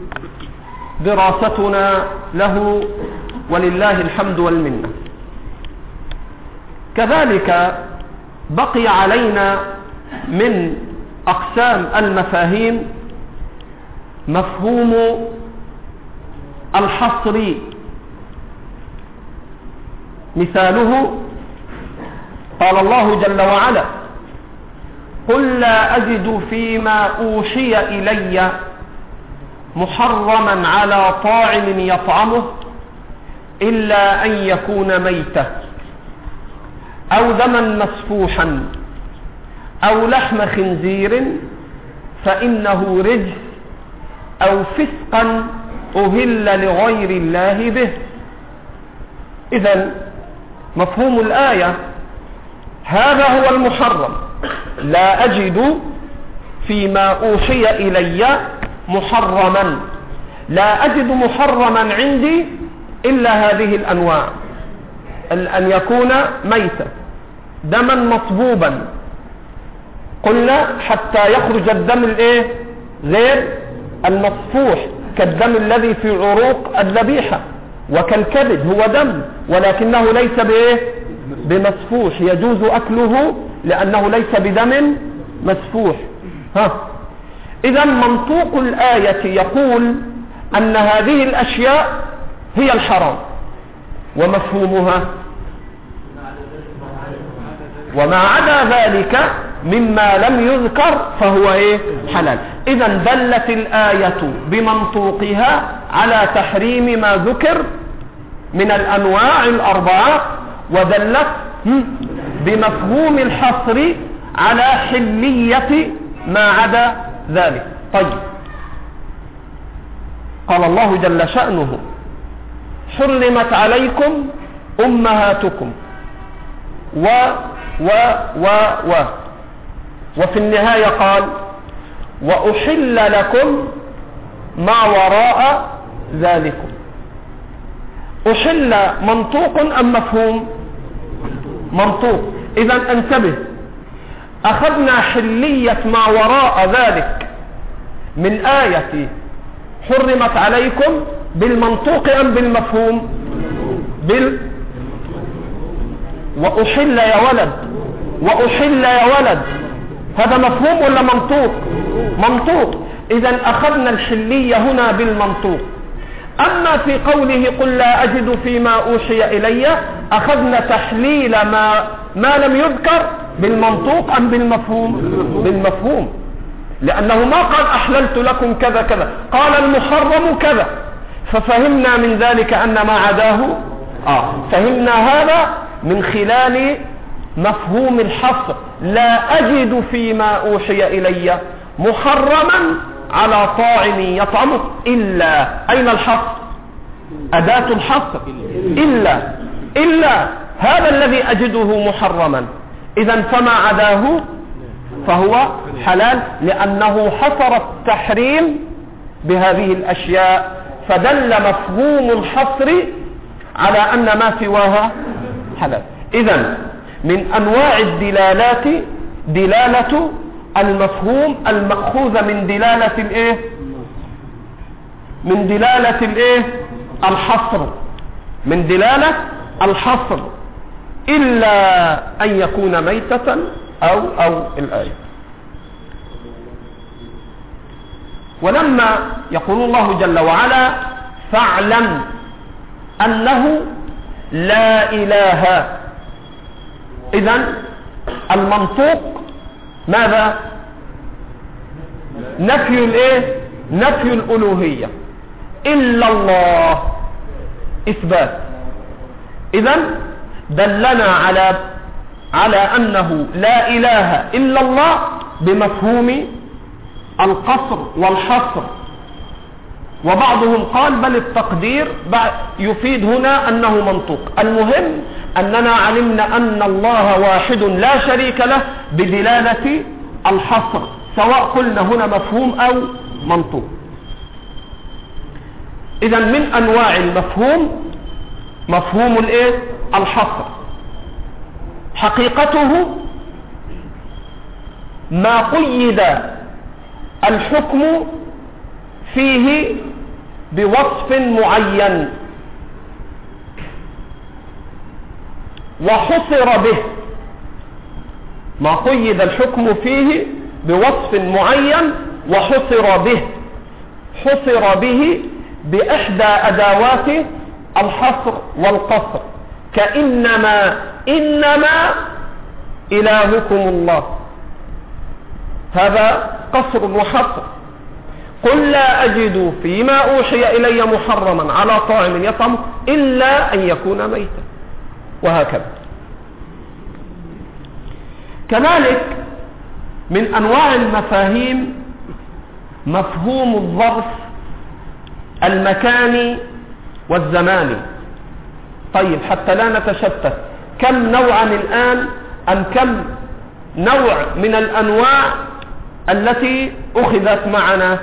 دراستنا له، ولله الحمد والمنة. كذلك بقي علينا من أقسام المفاهيم مفهوم الحصر، مثاله قال الله جل وعلا: قل لا أجد فيما أوحي إلي محرما على طاعم يطعمه إلا أن يكون ميتة أو دما مسفوحا أو لحم خنزير فإنه رجس أو فسقا أهل لغير الله به. إذن مفهوم الآية هذا هو المحرم: لا أجد فيما أوحي إلي محرما، لا أجد محرما عندي إلا هذه الأنواع. أن يكون ميتا دما مصبوبا، قلنا حتى يخرج الدم الايه غير المصفوح، كالدم الذي في عروق الذبيحة، وكالكبد هو دم ولكنه ليس بايه بمسفوح، يجوز أكله لأنه ليس بدم مسفوح. إذا منطوق الآية يقول أن هذه الأشياء هي الحرام، ومفهومها وما عدا ذلك مما لم يذكر فهو ايه حلال. إذا دلت الآية بمنطوقها على تحريم ما ذكر من الأنواع الأربعة، ودلت بمفهوم الحصر على حلية ما عدا ذلك. طيب، قال الله جل شأنه: حرمت عليكم أمهاتكم وفي النهاية قال: وأحل لكم ما وراء ذلكم. أحل منطوق أم مفهوم؟ منطوق. إذا انتبه، أخذنا حلية ما وراء ذلك من آية حرمت عليكم بالمنطوق أم بالمفهوم؟ وأحل يا ولد، وأحل يا ولد، هذا مفهوم ولا منطوق؟ منطوق. إذا أخذنا الحلية هنا بالمنطوق. أما في قوله: قل لا أجد فيما أوحي إلي، أخذنا تحليل ما لم يذكر بالمنطوق أم بالمفهوم؟ بالمفهوم، لأنه ما قال أحللت لكم كذا كذا، قال المحرم كذا، ففهمنا من ذلك أن ما عداه فهمنا هذا من خلال مفهوم الحصر. لا أجد فيما أوحي إلي محرما على طاعم يطعمه إلا، أين الحصر؟ أداة الحصر، إلا هذا الذي أجده محرما. إذا فما عداه فهو حلال، لأنه حصر التحريم بهذه الأشياء، فدل مفهوم الحصر على أن ما سواها حلال. إذا من أنواع الدلالات دلالة المفهوم المأخوذة من دلالة الايه؟ من دلالة الايه؟ الحصر، من دلالة الحصر، إلا أن يكون ميتة أو الآية. ولما يقول الله جل وعلا: فاعلم أنه لا إله، إذن المنطوق ماذا؟ نفي الايه؟ نفي الألوهية، إلا الله إثبات. إذن دلنا على أنه لا إله إلا الله بمفهوم القصر والحصر. وبعضهم قال بل التقدير يفيد هنا أنه منطوق. المهم أننا علمنا أن الله واحد لا شريك له بدلالة الحصر، سواء قلنا هنا مفهوم أو منطوق. إذا من أنواع المفهوم مفهوم الايه؟ الحصر. حقيقته ما قيد الحكم فيه بوصف معين وحصر به، ما قيد الحكم فيه بوصف معين وحصر به، حصر به بإحدى أدوات الحصر والقصر، كإنما إلهكم الله، هذا قصر وحصر. قل لا أجد فيما أوحي إلي محرما على طاعم يطعمه إلا أن يكون ميتا، وهكذا. كذلك من أنواع المفاهيم مفهوم الظرف المكاني والزماني. طيب، حتى لا نتشتت، كم نوعا الآن أم كم نوع من الأنواع التي أخذت معنا؟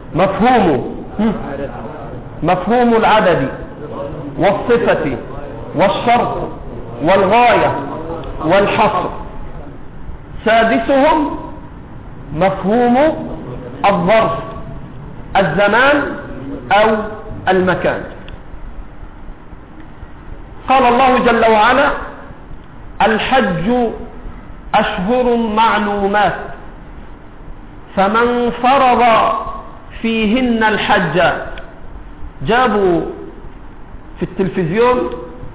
مفهوم العدد والصفة والشرط والغاية والحصر. سادسهم مفهوم الظرف، الزمان أو المكان. قال الله جل وعلا: الحج أشهر معلومات فمن فرض فيهن الحج. جابوا في التلفزيون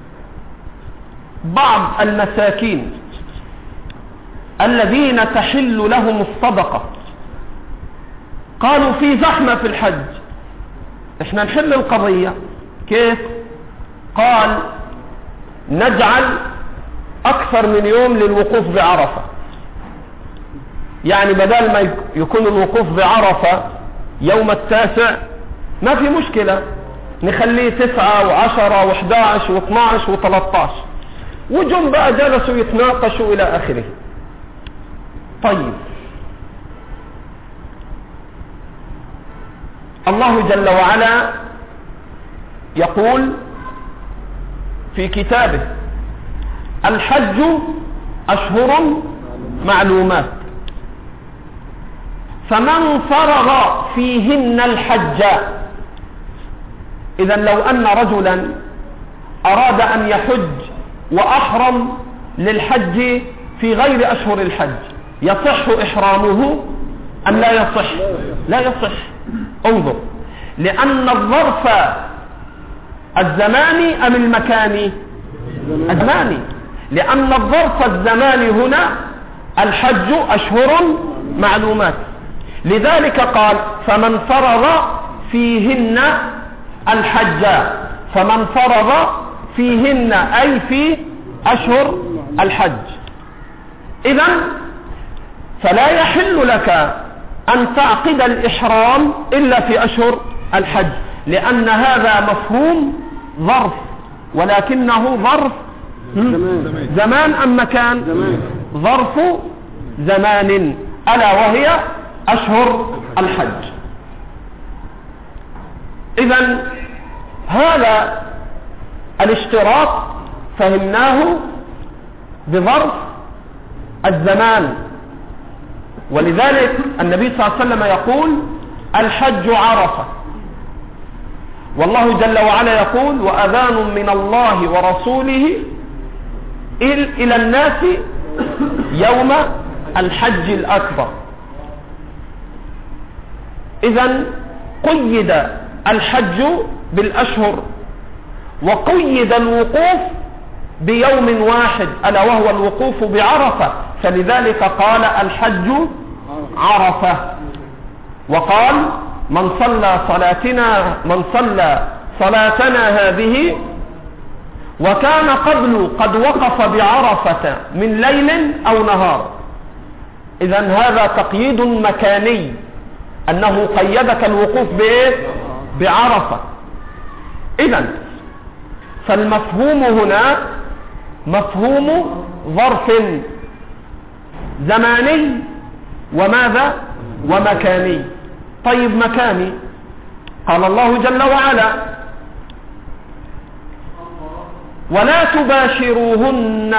بعض المساكين الذين تحل لهم الصدقة، قالوا في زحمة في الحج، احنا نحل القضية كيف؟ قال نجعل أكثر من يوم للوقوف بعرفة، يعني بدل ما يكون الوقوف بعرفة يوم 9 ما في مشكلة، نخليه 9 و10 و11 و12 و13، وجم بقى جلسوا يتناقشوا إلى آخره. طيب، الله جل وعلا يقول في كتابه: الحج أشهر معلومات فمن فرض فيهن الحج. إذن لو أن رجلا أراد أن يحج وأحرم للحج في غير أشهر الحج، يصح إحرامه أم لا يصح؟ لا يصح. انظر، لأن الظرف الزماني أم المكاني؟ الزماني، لأن الظرف الزماني هنا الحج أشهر معلومات، لذلك قال فمن فرض فيهن الحج، فمن فرض فيهن أي في أشهر الحج. إذن فلا يحل لك أن تعقد الإحرام إلا في أشهر الحج، لأن هذا مفهوم ظرف، ولكنه ظرف زمان أم مكان؟ ظرف زمان، ألا وهي أشهر الحج. إذن هذا الاشتراط فهمناه بظرف الزمان، ولذلك النبي صلى الله عليه وسلم يقول: الحج عرفة، والله جل وعلا يقول: وأذان من الله ورسوله إلى الناس يوم الحج الأكبر. إذن قيد الحج بالأشهر، وقيد الوقوف بيوم واحد ألا وهو الوقوف بعرفة، فلذلك قال الحج عرفة. وقال: من صلى صلاتنا هذه وكان قبل قد وقف بعرفة من ليل أو نهار. إذن هذا تقييد مكاني، أنه قيدك الوقوف بعرفة. إذن فالمفهوم هنا مفهوم ظرف زماني وماذا؟ ومكاني. طيب، مكاني، قال الله جل وعلا: ولا تباشروهن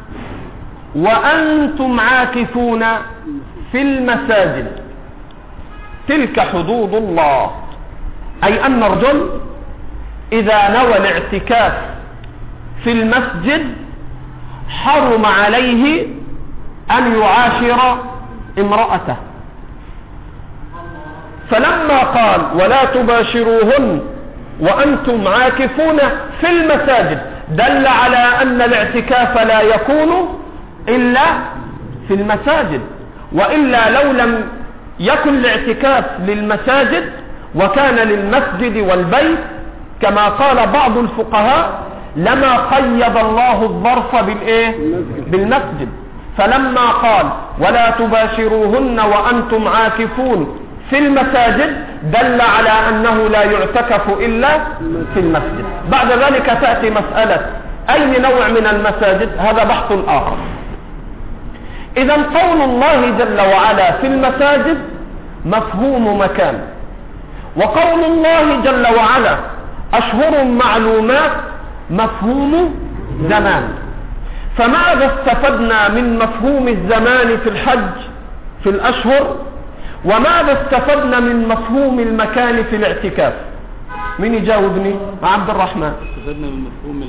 وأنتم عاكفون في المساجد تلك حدود الله. أي أن الرجل إذا نوى الاعتكاف في المسجد حرم عليه أن يعاشر امرأته، فلما قال ولا تباشروهن وأنتم عاكفون في المساجد دل على أن الاعتكاف لا يكون إلا في المساجد، وإلا لو لم يكن الاعتكاف للمساجد وكان للمسجد والبيت كما قال بعض الفقهاء لما قيد الله الظرف بالمسجد. فلما قال ولا تباشروهن وأنتم عاكفون في المساجد دل على أنه لا يعتكف إلا في المسجد. بعد ذلك تأتي مسألة أي نوع من المساجد، هذا بحث آخر. إذا قول الله جل وعلا في المساجد مفهوم مكان، وقول الله جل وعلا أشهر معلومات مفهوم زمان. فماذا استفدنا من مفهوم الزمان في الحج في الأشهر، وماذا استفدنا من مفهوم المكان في الاعتكاف؟ مين يجاوبني؟ عبد الرحمن. استفدنا من مفهوم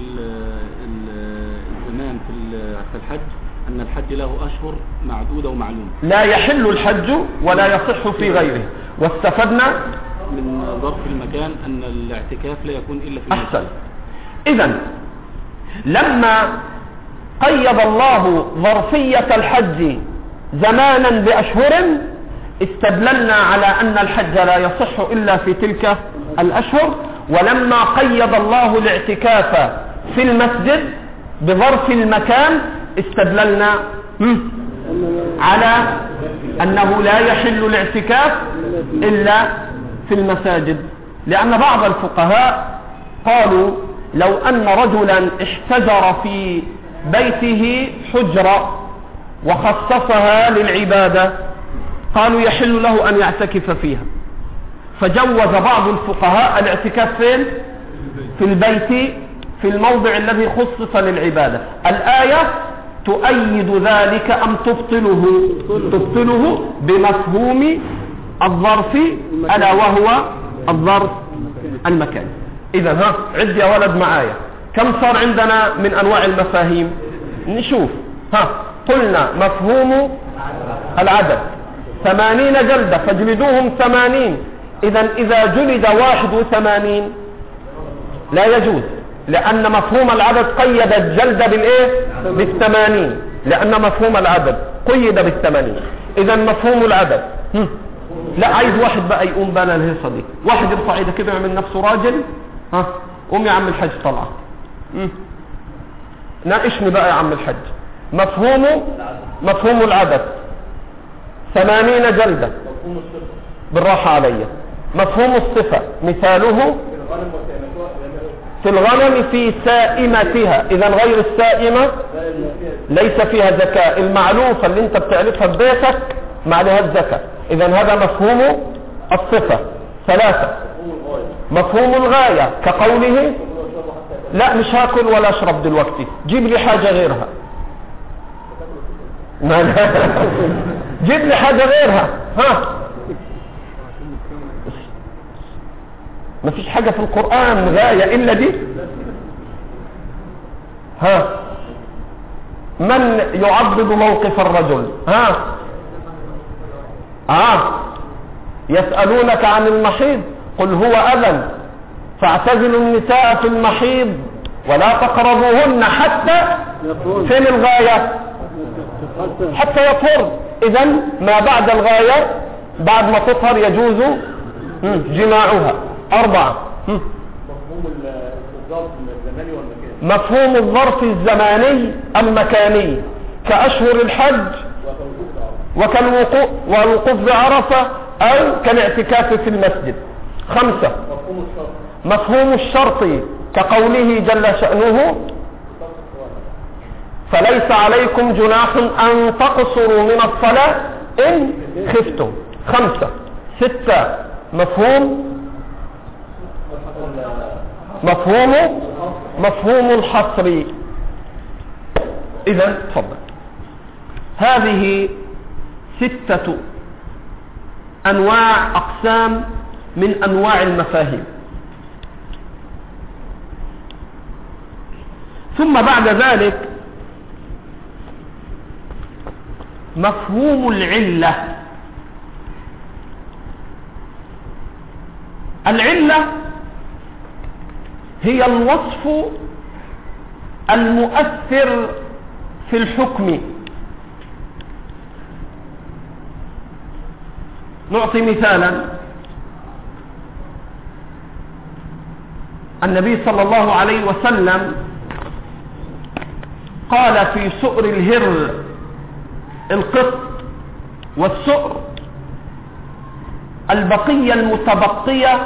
الزمان في الحج أن الحج له أشهر معدودة ومعلومة، لا يحل الحج ولا يصح في غيره. واستفدنا من ظرف المكان أن الاعتكاف لا يكون إلا في المكان. أحسن. إذن لما قيد الله ظرفية الحج زمانا بأشهر استدللنا على أن الحج لا يصح إلا في تلك الأشهر. ولما قيد الله الاعتكاف في المسجد بظرف المكان استدللنا على أنه لا يحل الاعتكاف إلا في المساجد، لأن بعض الفقهاء قالوا لو أن رجلا احتجر في بيته حجرة وخصصها للعبادة قالوا يحل له أن يعتكف فيها، فجوز بعض الفقهاء الاعتكاف فين؟ في البيت في الموضع الذي خصص للعبادة. الآية تؤيد ذلك أم تبطله؟ تبطله بمفهوم الظرف ألا وهو الظرف المكان. إذا عد يا ولد معايا، كم صار عندنا من أنواع المفاهيم؟ نشوف. قلنا مفهوم العدد 80 جلدة فاجلدوهم 80. إذا جلد 81 لا يجوز، لأن مفهوم العدد قيد الجلد بالثمانين، لأن مفهوم العدد قيد بالثمانين. إذا مفهوم العدد لا، عايز واحد بقى يقوم بنا الهيصة دي، واحد يرفع ايده كده يعمل نفسه راجل. قوم يا عم الحج طلع ناقشني بقى يا عم الحج. مفهوم العدد 80 جلدة بالراحة عليا. مفهوم الصفة مثاله في الغنم في سائمتها. إذا غير السائمة ليس فيها زكاة، المعلوفة اللي انت بتعرفها ببيتك ما عليها الزكاة. إذا هذا مفهوم الصفة. 3 مفهوم الغاية كقوله لا مش هاكل ولا اشرب دلوقتي، جيب لي حاجة غيرها. جيب لي حاجة غيرها. ما فيش حاجة في القرآن غاية إلا دي. من يعضد موقف الرجل؟ يسألونك عن المحيض قل هو أذى فاعتزلوا النساء في المحيض ولا تقربوهن حتى فين الغاية؟ حتى يطهر. إذا ما بعد الغاية بعد ما تطهر يجوز جماعها. 4 مفهوم الظرف الزماني المكاني كأشهر الحج والوقوف بعرفة أو كالاعتكاف في المسجد. 5 مفهوم الشرط كقوله جل شأنه فليس عليكم جناح أن تقصروا من الصلاة إن خفتم. 5 6 مفهوم الحصر. إذن تفضل. هذه 6 أنواع أقسام من أنواع المفاهيم. ثم بعد ذلك مفهوم العلة. العلة هي الوصف المؤثر في الحكم. نعطي مثالا. النبي صلى الله عليه وسلم قال في سؤر الهر القط والسؤر البقية المتبقية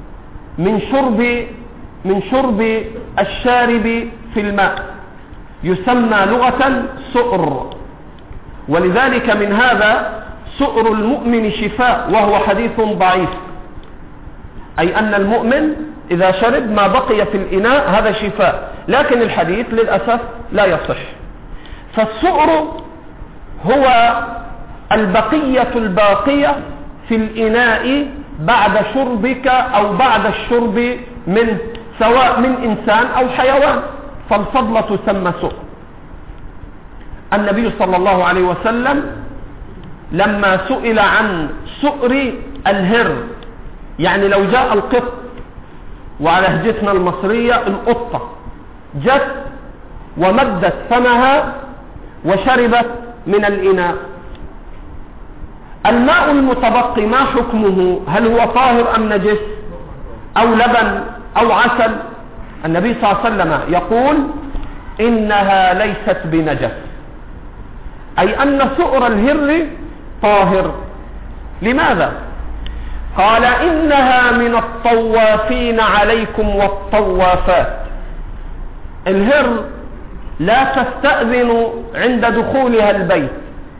من شرب الشارب في الماء يسمى لغة سؤر. ولذلك من هذا سؤر المؤمن شفاء، وهو حديث ضعيف، أي أن المؤمن إذا شرب ما بقي في الإناء هذا شفاء. لكن الحديث للأسف لا يصح. فالسؤر هو البقية الباقية في الإناء بعد شربك أو بعد الشرب منه، سواء من إنسان أو حيوان، فالفضلة تسمى سؤر. النبي صلى الله عليه وسلم لما سئل عن سؤر الهر، يعني لو جاء القط، وعلى هجتنا المصرية القطة، جت ومدت فمها وشربت من الإناء، الماء المتبقي ما حكمه؟ هل هو طاهر أم نجس أو لبن أو عسل؟ النبي صلى الله عليه وسلم يقول إنها ليست بنجس، أي أن سؤر الهر طاهر. لماذا؟ قال إنها من الطوافين عليكم والطوافات. الهر لا تستأذن عند دخولها البيت،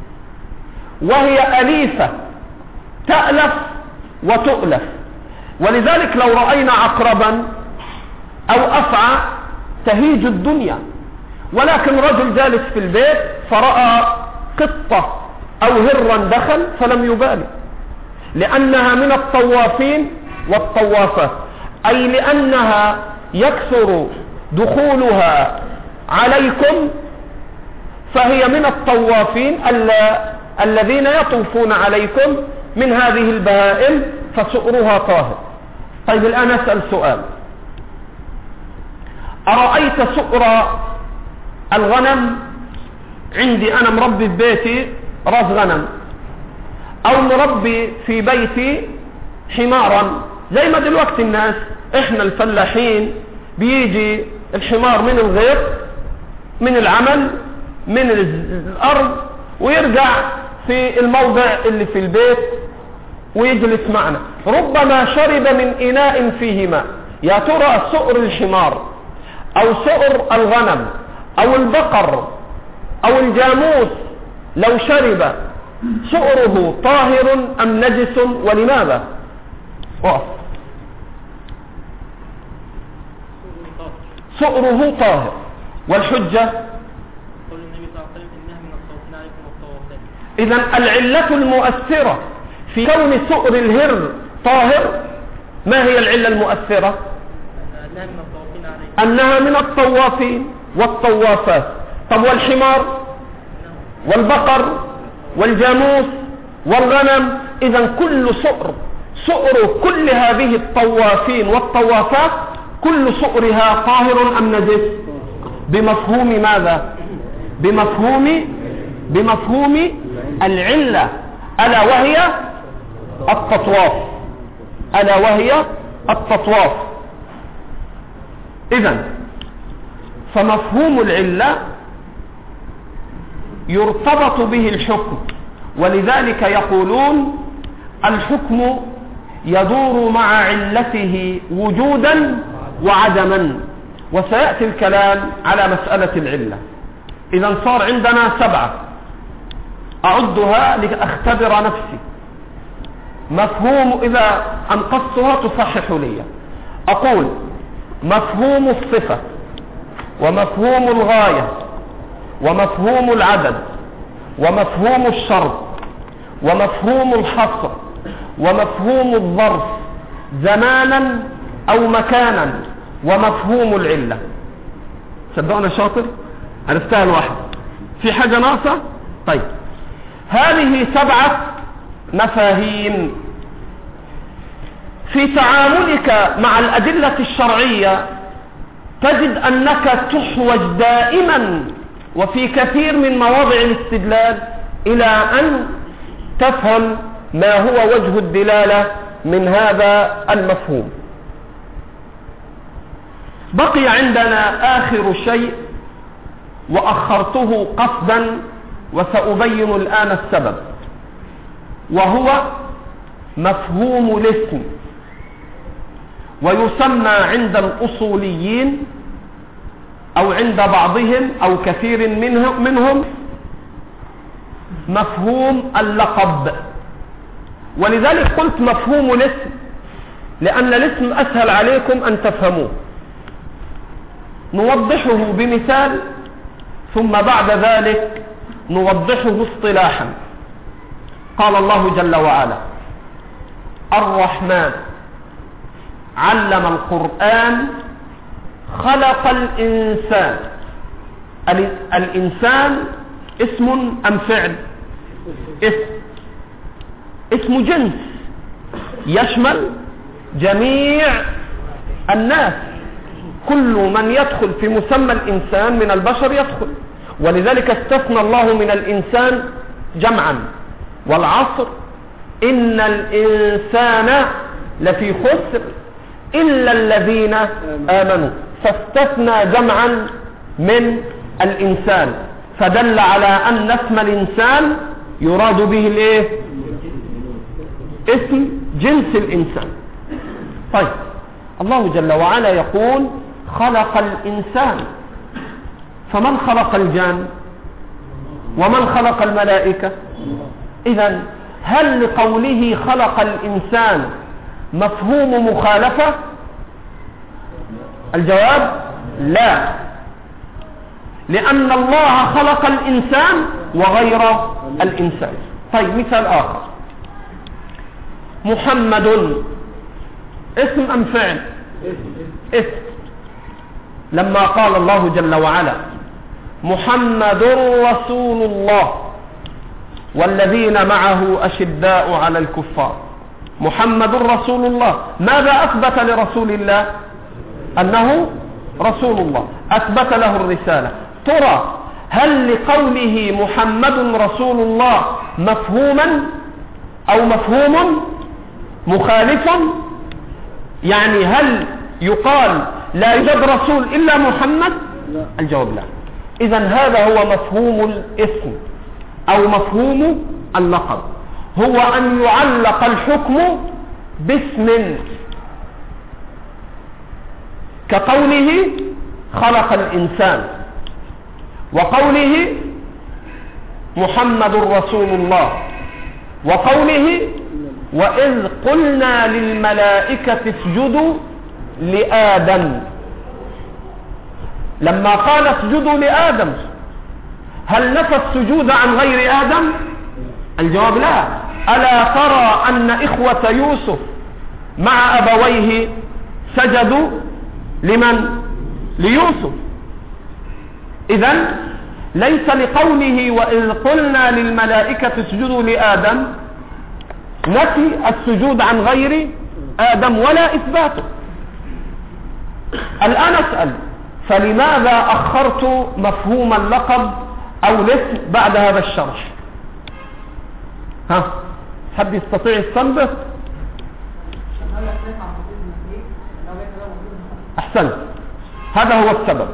وهي أليفة تألف وتؤلف، ولذلك لو رأينا عقربا أو أفعى تهيج الدنيا، ولكن رجل جالس في البيت فرأى قطة أو هرا دخل فلم يبالي، لأنها من الطوافين والطوافات، أي لأنها يكثر دخولها عليكم، فهي من الطوافين الذين يطوفون عليكم من هذه البهائم، فسؤرها طاهر. طيب الآن أسأل سؤال، أرأيت سؤر الغنم؟ عندي أنا مربي في بيتي راس غنم، أو مربي في بيتي حمارا، زي ما دلوقتي الناس إحنا الفلاحين بيجي الحمار من الغيط، من العمل، من الأرض، ويرجع في الموضع اللي في البيت ويجلس معنا، ربما شرب من إناء فيه ماء. يا ترى سؤر الحمار أو سؤر الغنم أو البقر أو الجاموس لو شرب سؤره طاهر أم نجس؟ ولماذا؟ سؤره طاهر، والحجة إذن العلة المؤثرة في كون سؤر الهر طاهر، ما هي العلة المؤثرة؟ أنها من الطوافين والطوافات. طب والحمار والبقر والجاموس والغنم؟ إذن كل سؤر كل هذه الطوافين والطوافات كل سؤرها طاهر أم نجس؟ بمفهوم ماذا؟ بمفهوم العلة، ألا وهي التطواف. إذن فمفهوم العلة يرتبط به الحكم، ولذلك يقولون الحكم يدور مع علته وجودا وعدما، وسيأتي الكلام على مسألة العلة. إذن صار عندنا 7، أعدها لأختبر نفسي. مفهوم، إذا أنقصتها تصحح لي. أقول مفهوم الصفة، ومفهوم الغاية، ومفهوم العدد، ومفهوم الشرط، ومفهوم الحصر، ومفهوم الظرف زمانا أو مكانا، ومفهوم العلة. صدقنا شاطر؟ عرفتها الواحد. في حاجة ناقصة؟ طيب، هذه 7 مفاهيم. في تعاملك مع الأدلة الشرعية تجد أنك تحوج دائما وفي كثير من مواضع الاستدلال إلى أن تفهم ما هو وجه الدلالة من هذا المفهوم. بقي عندنا آخر شيء وأخرته قصدا، وسأبين الآن السبب، وهو مفهوم الاسم، ويسمى عند الأصوليين أو عند بعضهم أو كثير منهم مفهوم اللقب. ولذلك قلت مفهوم الاسم، لأن الاسم أسهل عليكم أن تفهموه. نوضحه بمثال ثم بعد ذلك نوضحه اصطلاحا. قال الله جل وعلا: الرحمن علم القرآن خلق الإنسان. الإنسان اسم أم فعل؟ اسم جنس يشمل جميع الناس، كل من يدخل في مسمى الإنسان من البشر يدخل، ولذلك استثنى الله من الإنسان جمعا: والعصر إن الإنسان لفي خسر إلا الذين آمنوا، فاستثنى جمعا من الإنسان، فدل على أن اسم الإنسان يراد به الايه؟ اسم جنس الإنسان. طيب، الله جل وعلا يقول خلق الإنسان، فمن خلق الجان ومن خلق الملائكة؟ إذن هل لقوله خلق الإنسان مفهوم مخالفة؟ الجواب لا، لأن الله خلق الإنسان وغير الإنسان. طيب، مثال آخر: محمد اسم أم فعل؟ اسم. لما قال الله جل وعلا: محمد رسول الله والذين معه أشداء على الكفار. محمد رسول الله، ماذا أثبت لرسول الله؟ أنه رسول الله، أثبت له الرسالة. ترى هل لقوله محمد رسول الله مفهوما أو مفهوم مخالف؟ يعني هل يقال لا يوجد رسول إلا محمد؟ الجواب لا. إذن هذا هو مفهوم الاسم أو مفهوم اللقب، هو أن يعلق الحكم باسم، كقوله خلق الإنسان، وقوله محمد رسول الله، وقوله وإذ قلنا للملائكة اسجدوا لآدم. لما قال اسجدوا لآدم، هل نفى السجود عن غير آدم؟ الجواب لا. ألا ترى أن إخوة يوسف مع أبويه سجدوا لمن؟ ليوسف. إذن ليس لقوله وإذ قلنا للملائكة اسجدوا لآدم نفي السجود عن غير آدم ولا إثباته. الآن أسأل: فلماذا أخرت مفهوم اللقب أو الاسم بعد هذا الشرح؟ حد يستطيع الصنبه؟ أحسنت، هذا هو السبب.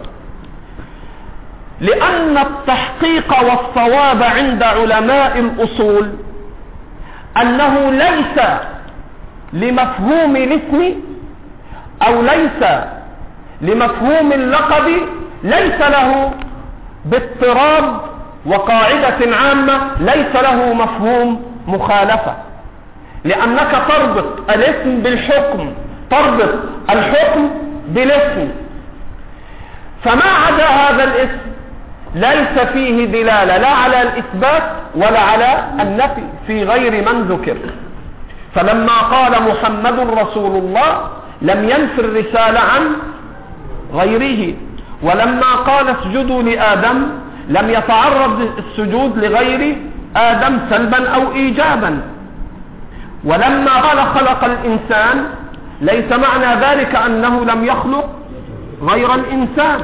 لأن التحقيق والصواب عند علماء الأصول أنه ليس لمفهوم الاسم أو ليس لمفهوم اللقب، ليس له باضطراب وقاعدة عامة ليس له مفهوم مخالفة، لأنك تربط الاسم بالحكم، تربط الحكم بالاسم، فما عدا هذا الاسم ليس فيه دلالة لا على الإثبات ولا على النفي في غير من ذكر. فلما قال محمد رسول الله لم ينفي الرسالة عن غيره، ولما قال اسجدوا لآدم لم يتعرض السجود لغير آدم سلبا أو إيجابا، ولما قال خلق الإنسان ليس معنى ذلك أنه لم يخلق غير الإنسان.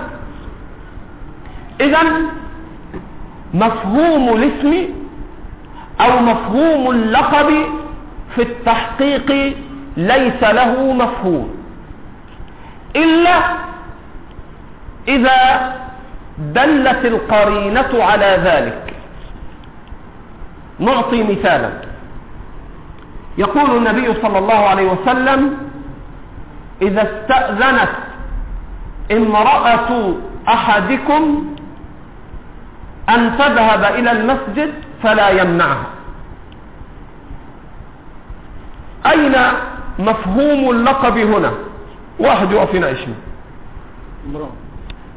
إذن مفهوم الاسم أو مفهوم اللقب في التحقيق ليس له مفهوم إلا إذا دلت القرينة على ذلك. نعطي مثالا. يقول النبي صلى الله عليه وسلم: إذا استأذنت امرأة أحدكم أن تذهب إلى المسجد فلا يمنعها. أين مفهوم اللقب هنا؟ واحد يقف يناقشني.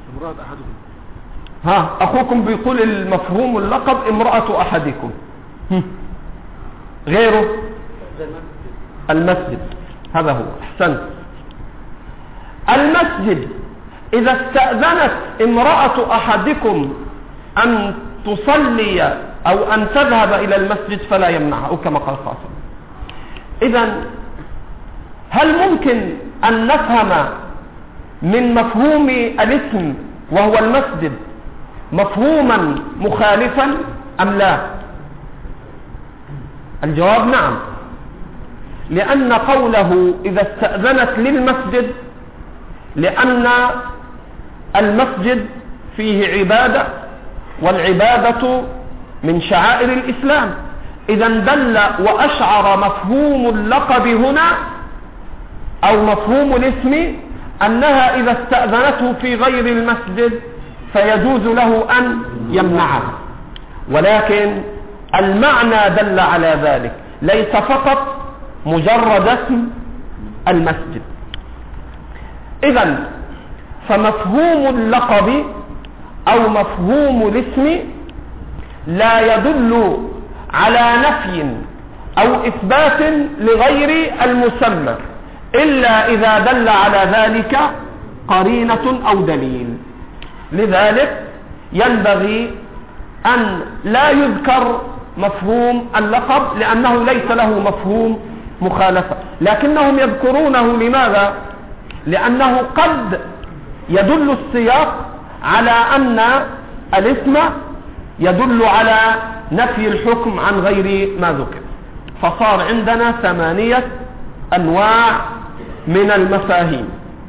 امرأة أحدكم. أخوكم بيقول المفهوم اللقب امرأة أحدكم. غيره المسجد. هذا هو. أحسنت. المسجد إذا استأذنت امرأة أحدكم أن تصلي أو أن تذهب إلى المسجد فلا يمنعها، أو كما قال صلى الله عليه وسلم. إذن هل ممكن أن نفهم من مفهوم الاسم وهو المسجد مفهوما مخالفا أم لا؟ الجواب نعم، لأن قوله إذا استأذنت للمسجد لأن المسجد فيه عبادة، والعبادة من شعائر الإسلام. إذا دل وأشعر مفهوم اللقب هنا أو مفهوم الاسم أنها إذا استأذنته في غير المسجد فيجوز له أن يمنعها، ولكن المعنى دل على ذلك، ليس فقط مجرد اسم المسجد. إذن فمفهوم اللقب أو مفهوم الاسم لا يدل على نفي أو إثبات لغير المسمى إلا إذا دل على ذلك قرينة أو دليل. لذلك ينبغي أن لا يذكر مفهوم اللقب لأنه ليس له مفهوم مخالفة، لكنهم يذكرونه. لماذا؟ لأنه قد يدل السياق على أن الاسم يدل على نفي الحكم عن غير ما ذكر، فصار عندنا 8 أنواع من المفاهيم.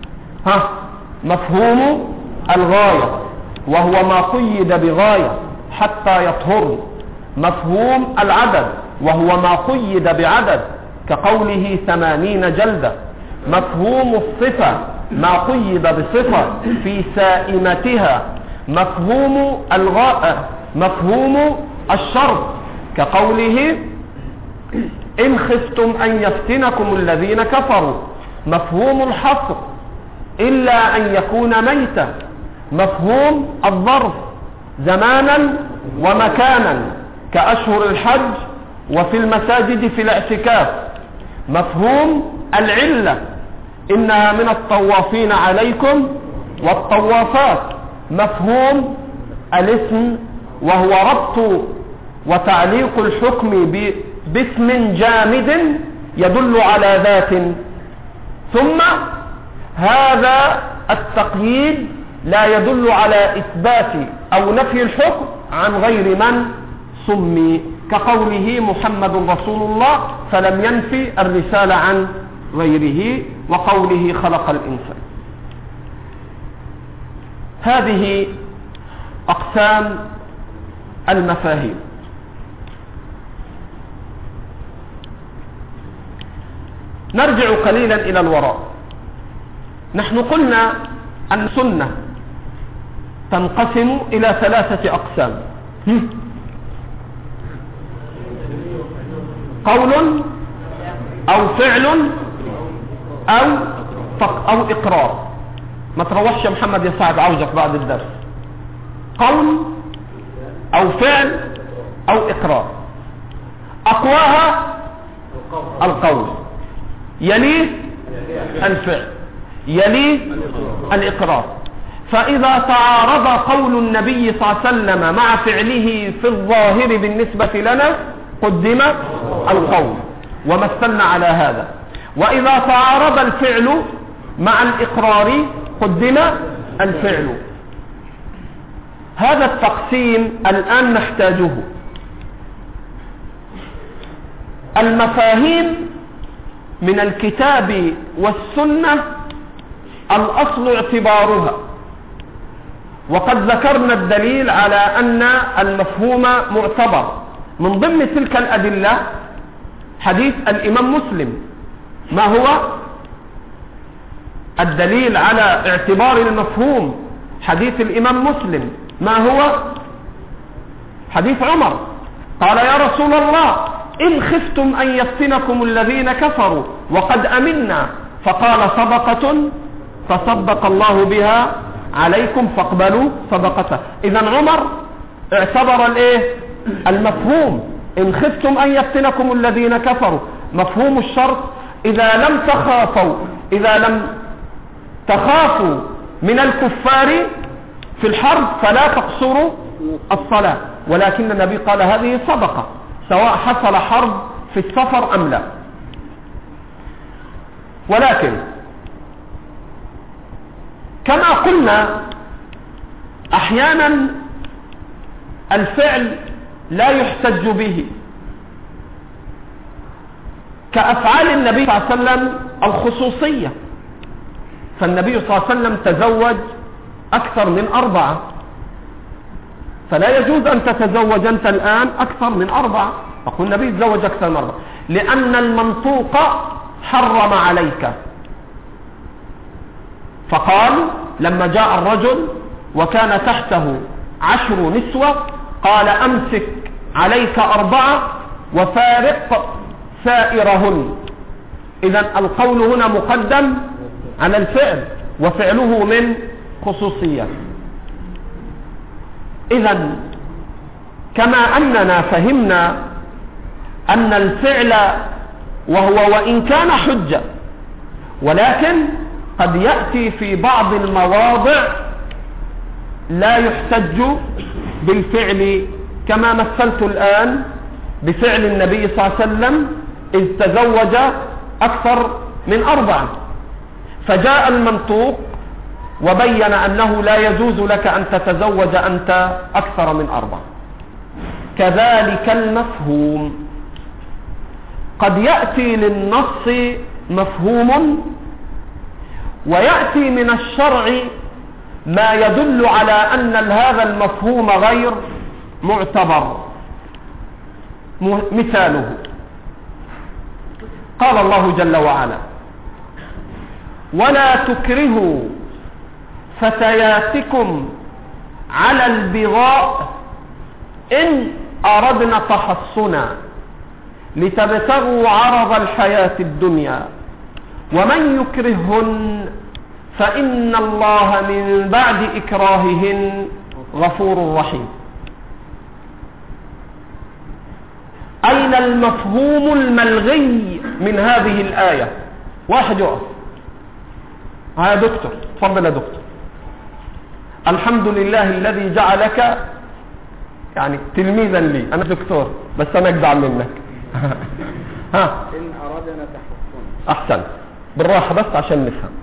مفهوم الغاية وهو ما قيد بغاية حتى يطهر. مفهوم العدد وهو ما قيد بعدد كقوله 80 جلدة. مفهوم الصفة ما قيد بصفة في سائمتها. مفهوم الشرط كقوله إن خفتم أن يفتنكم الذين كفروا. مفهوم الحصر إلا أن يكون ميتا. مفهوم الظرف زمانا ومكانا كأشهر الحج وفي المساجد في الاعتكاف. مفهوم العلة إنها من الطوافين عليكم والطوافات. مفهوم الاسم وهو ربط وتعليق الحكم باسم جامد يدل على ذات. ثم هذا التقييد لا يدل على إثبات أو نفي الحكم عن غير من سمي، كقوله محمد رسول الله فلم ينفي الرسالة عن غيره، وقوله خلق الإنسان. هذه أقسام المفاهيم. نرجع قليلا إلى الوراء. نحن قلنا أن السنة تنقسم إلى 3 أقسام: قول أو فعل أو إقرار. ما تروحش يا محمد يا صاحب، عاوزك بعد الدرس. قول أو فعل أو إقرار. أقواها القول، يليه الفعل، يليه الإقرار. فإذا تعارض قول النبي صلى الله عليه وسلم مع فعله في الظاهر بالنسبة لنا قدم القول ومثلنا على هذا، وإذا تعارض الفعل مع الإقرار قدم الفعل. هذا التقسيم الآن نحتاجه. المفاهيم من الكتاب والسنة الأصل اعتبارها، وقد ذكرنا الدليل على أن المفهوم معتبر. من ضمن تلك الأدلة حديث الإمام مسلم. ما هو الدليل على اعتبار المفهوم؟ حديث الإمام مسلم. ما هو؟ حديث عمر قال يا رسول الله إن خفتم أن يفتنكم الذين كفروا وقد أمنا، فقال صدقة فصدق الله بها عليكم فاقبلوا صدقته. إذا عمر اعتبر الايه المفهوم إن خفتم أن يفتنكم الذين كفروا، مفهوم الشرط إذا لم تخافوا من الكفار في الحرب فلا تقصروا الصلاة، ولكن النبي قال هذه صدقة سواء حصل حرب في السفر أم لا. ولكن كما قلنا أحيانا الفعل لا يحتج به، كأفعال النبي صلى الله عليه وسلم الخصوصية، فالنبي صلى الله عليه وسلم تزوج أكثر من 4، فلا يجوز أن تتزوج أنت الآن أكثر من 4. أقول النبي تزوج أكثر من 4 لأن المنطوق حرم عليك، فقال لما جاء الرجل وكان تحته 10 نسوة قال أمسك عليك 4 وفارق سائرهن. إذن القول هنا مقدم على الفعل وفعله من خصوصية. إذن كما أننا فهمنا أن الفعل وإن كان حجة ولكن قد يأتي في بعض المواضع لا يحتج بالفعل، كما مثلت الآن بفعل النبي صلى الله عليه وسلم إذ تزوج أكثر من 4، فجاء المنطوق وبين أنه لا يجوز لك أن تتزوج أنت أكثر من 4. كذلك المفهوم قد يأتي للنص مفهوم ويأتي من الشرع ما يدل على أن هذا المفهوم غير معتبر. مثاله قال الله جل وعلا ولا تكرهوا فتياتكم على البغاء إن أردنا تحصنا لتبتغوا عرض الحياة الدنيا ومن يكرههن فإن الله من بعد إكراههن غفور رحيم. أين المفهوم الملغي من هذه الآية؟ واحد يقف. يا دكتور، تفضل يا دكتور. الحمد لله الذي جعلك يعني تلميذا لي، أنا دكتور بس أنا أجدع منك. ها إن أردنا تحصنا. أحسن، بالراحة بس عشان نفهم.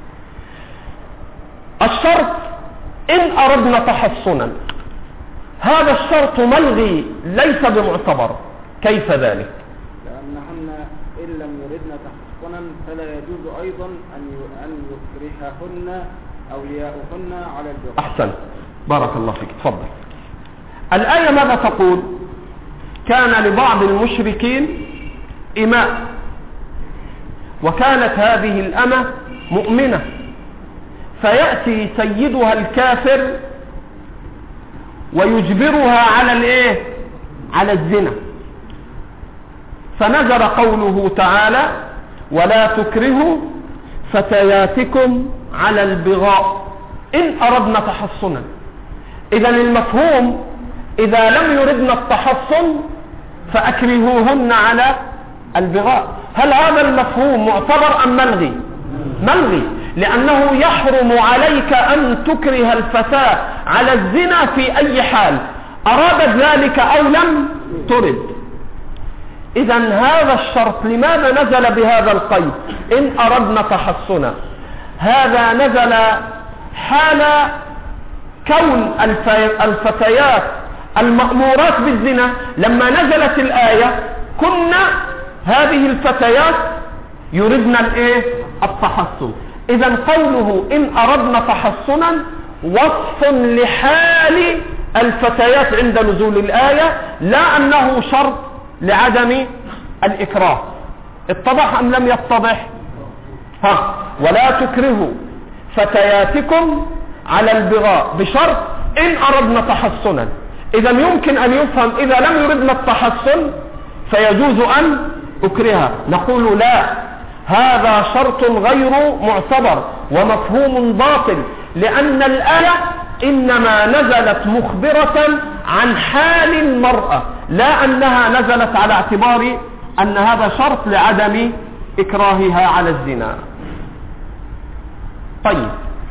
الشرط إن أردنا تحصنا، هذا الشرط ملغي ليس بمعتبر. كيف ذلك؟ لأنهن إن لم يردن تحصنا فلا يجوز أيضا أن يكرههن أولياؤهن على البغاء. أحسن، بارك الله فيك، تفضل. الآية ماذا تقول؟ كان لبعض المشركين إماء، وكانت هذه الأمة مؤمنة، فيأتي سيدها الكافر ويجبرها على الايه؟ على الزنا. فنزل قوله تعالى ولا تكرهوا فتياتكم على البغاء إن أردنا تحصنا. إذا المفهوم إذا لم يردنا التحصن فأكرهوهن على البغاء. هل هذا المفهوم معتبر أم ملغي؟ ملغي، لأنه يحرم عليك أن تكره الفتاة على الزنا في أي حال، أرادت ذلك أو لم ترد. إذا هذا الشرط لماذا نزل بهذا القيد إن أردنا تحصنا؟ هذا نزل حال كون الفتيات المأمورات بالزنا. لما نزلت الآية كنا هذه الفتيات يردن التحصن. إذا قوله إن أردنا تحصنا وصف لحال الفتيات عند نزول الآية، لا أنه شرط لعدم الإكراه. اتضح أم لم يتضح؟ ولا تكرهوا فتياتكم على البغاء بشرط إن أردنا تحصنا. إذا يمكن أن يفهم إذا لم يردنا التحصن فيجوز أن أكرهها. نقول لا، هذا شرط غير معتبر ومفهوم باطل، لأن الآية إنما نزلت مخبرة عن حال المرأة، لا أنها نزلت على اعتبار أن هذا شرط لعدم إكراهها على الزنا. طيب،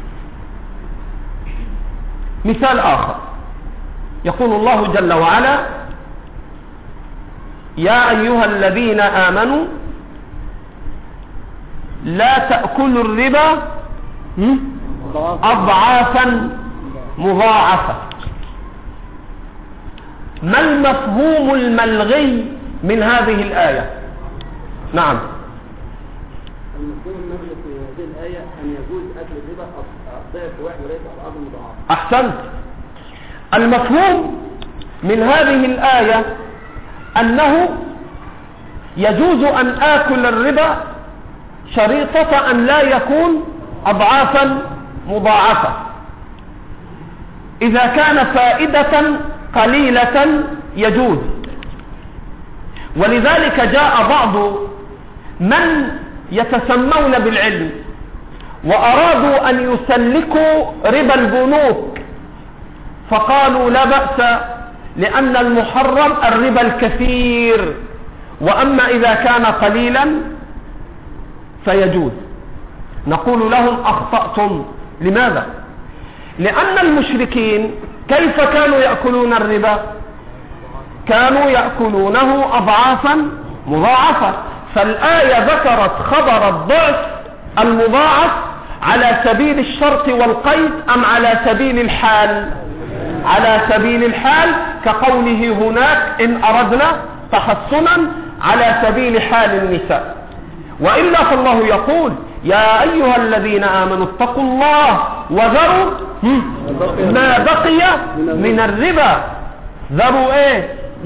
مثال آخر، يقول الله جل وعلا: يا أيها الذين آمنوا لا تأكلوا الربا أضعافا مضاعفة. ما المفهوم الملغي من هذه الآية؟ نعم، المفهوم الملغي في هذه الآية أن يجوز أكل الربا ضعف واحد وليس أضعاف مضاعفة. أحسنت. المفهوم من هذه الآية أنه يجوز أن آكل الربا شريطة أن لا يكون أضعافا مضاعفة. إذا كان فائدة قليلة يجوز. ولذلك جاء بعض من يتسمون بالعلم وأرادوا أن يسلكوا ربا البنوك، فقالوا لا بأس، لأن المحرم الربا الكثير، وأما إذا كان قليلا فيجوز. نقول لهم أخطأتم. لماذا؟ لأن المشركين كيف كانوا يأكلون الربا؟ كانوا يأكلونه أضعافا مضاعفة. فالآية ذكرت خبر الضعف المضاعف على سبيل الشرط والقيد أم على سبيل الحال؟ على سبيل الحال، كقوله هناك: إن أردنا تحصنا، على سبيل حال النساء. وإلا فالله يقول: يا أيها الذين آمنوا اتقوا الله وذروا ما بقي من الربا. ذروا ايه؟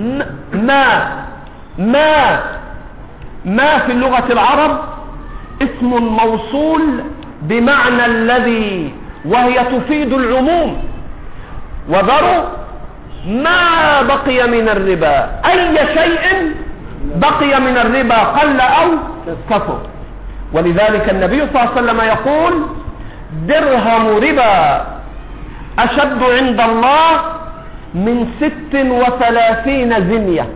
ما في اللغة العرب اسم موصول بمعنى الذي، وهي تفيد العموم. وذروا ما بقي من الربا، أي شيء بقي من الربا قل أو كثر. ولذلك النبي صلى الله عليه وسلم يقول: درهم ربا أشد عند الله من 36 زنية،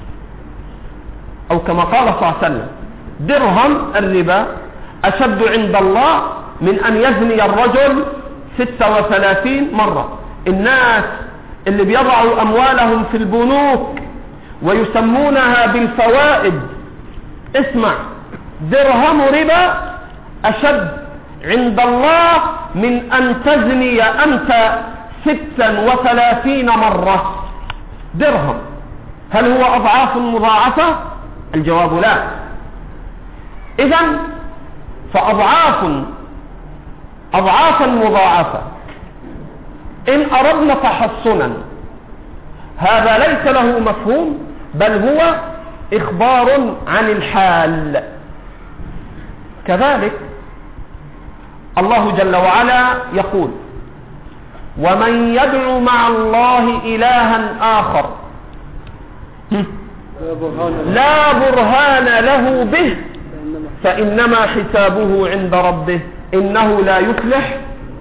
أو كما قال صلى الله عليه وسلم: درهم الربا أشد عند الله من أن يزني الرجل 36 مرة. الناس اللي بيضعوا أموالهم في البنوك ويسمونها بالفوائد، اسمع: درهم ربا أشد عند الله من أن تزني أنت 36 مرة. درهم. هل هو أضعاف مضاعفة؟ الجواب لا. إذن فأضعافا مضاعفة إن أردنا تحصنا، هذا ليس له مفهوم، بل هو إخبار عن الحال. كذلك الله جل وعلا يقول: ومن يدعو مع الله إلها آخر لا برهان له به فإنما حسابه عند ربه إنه لا يفلح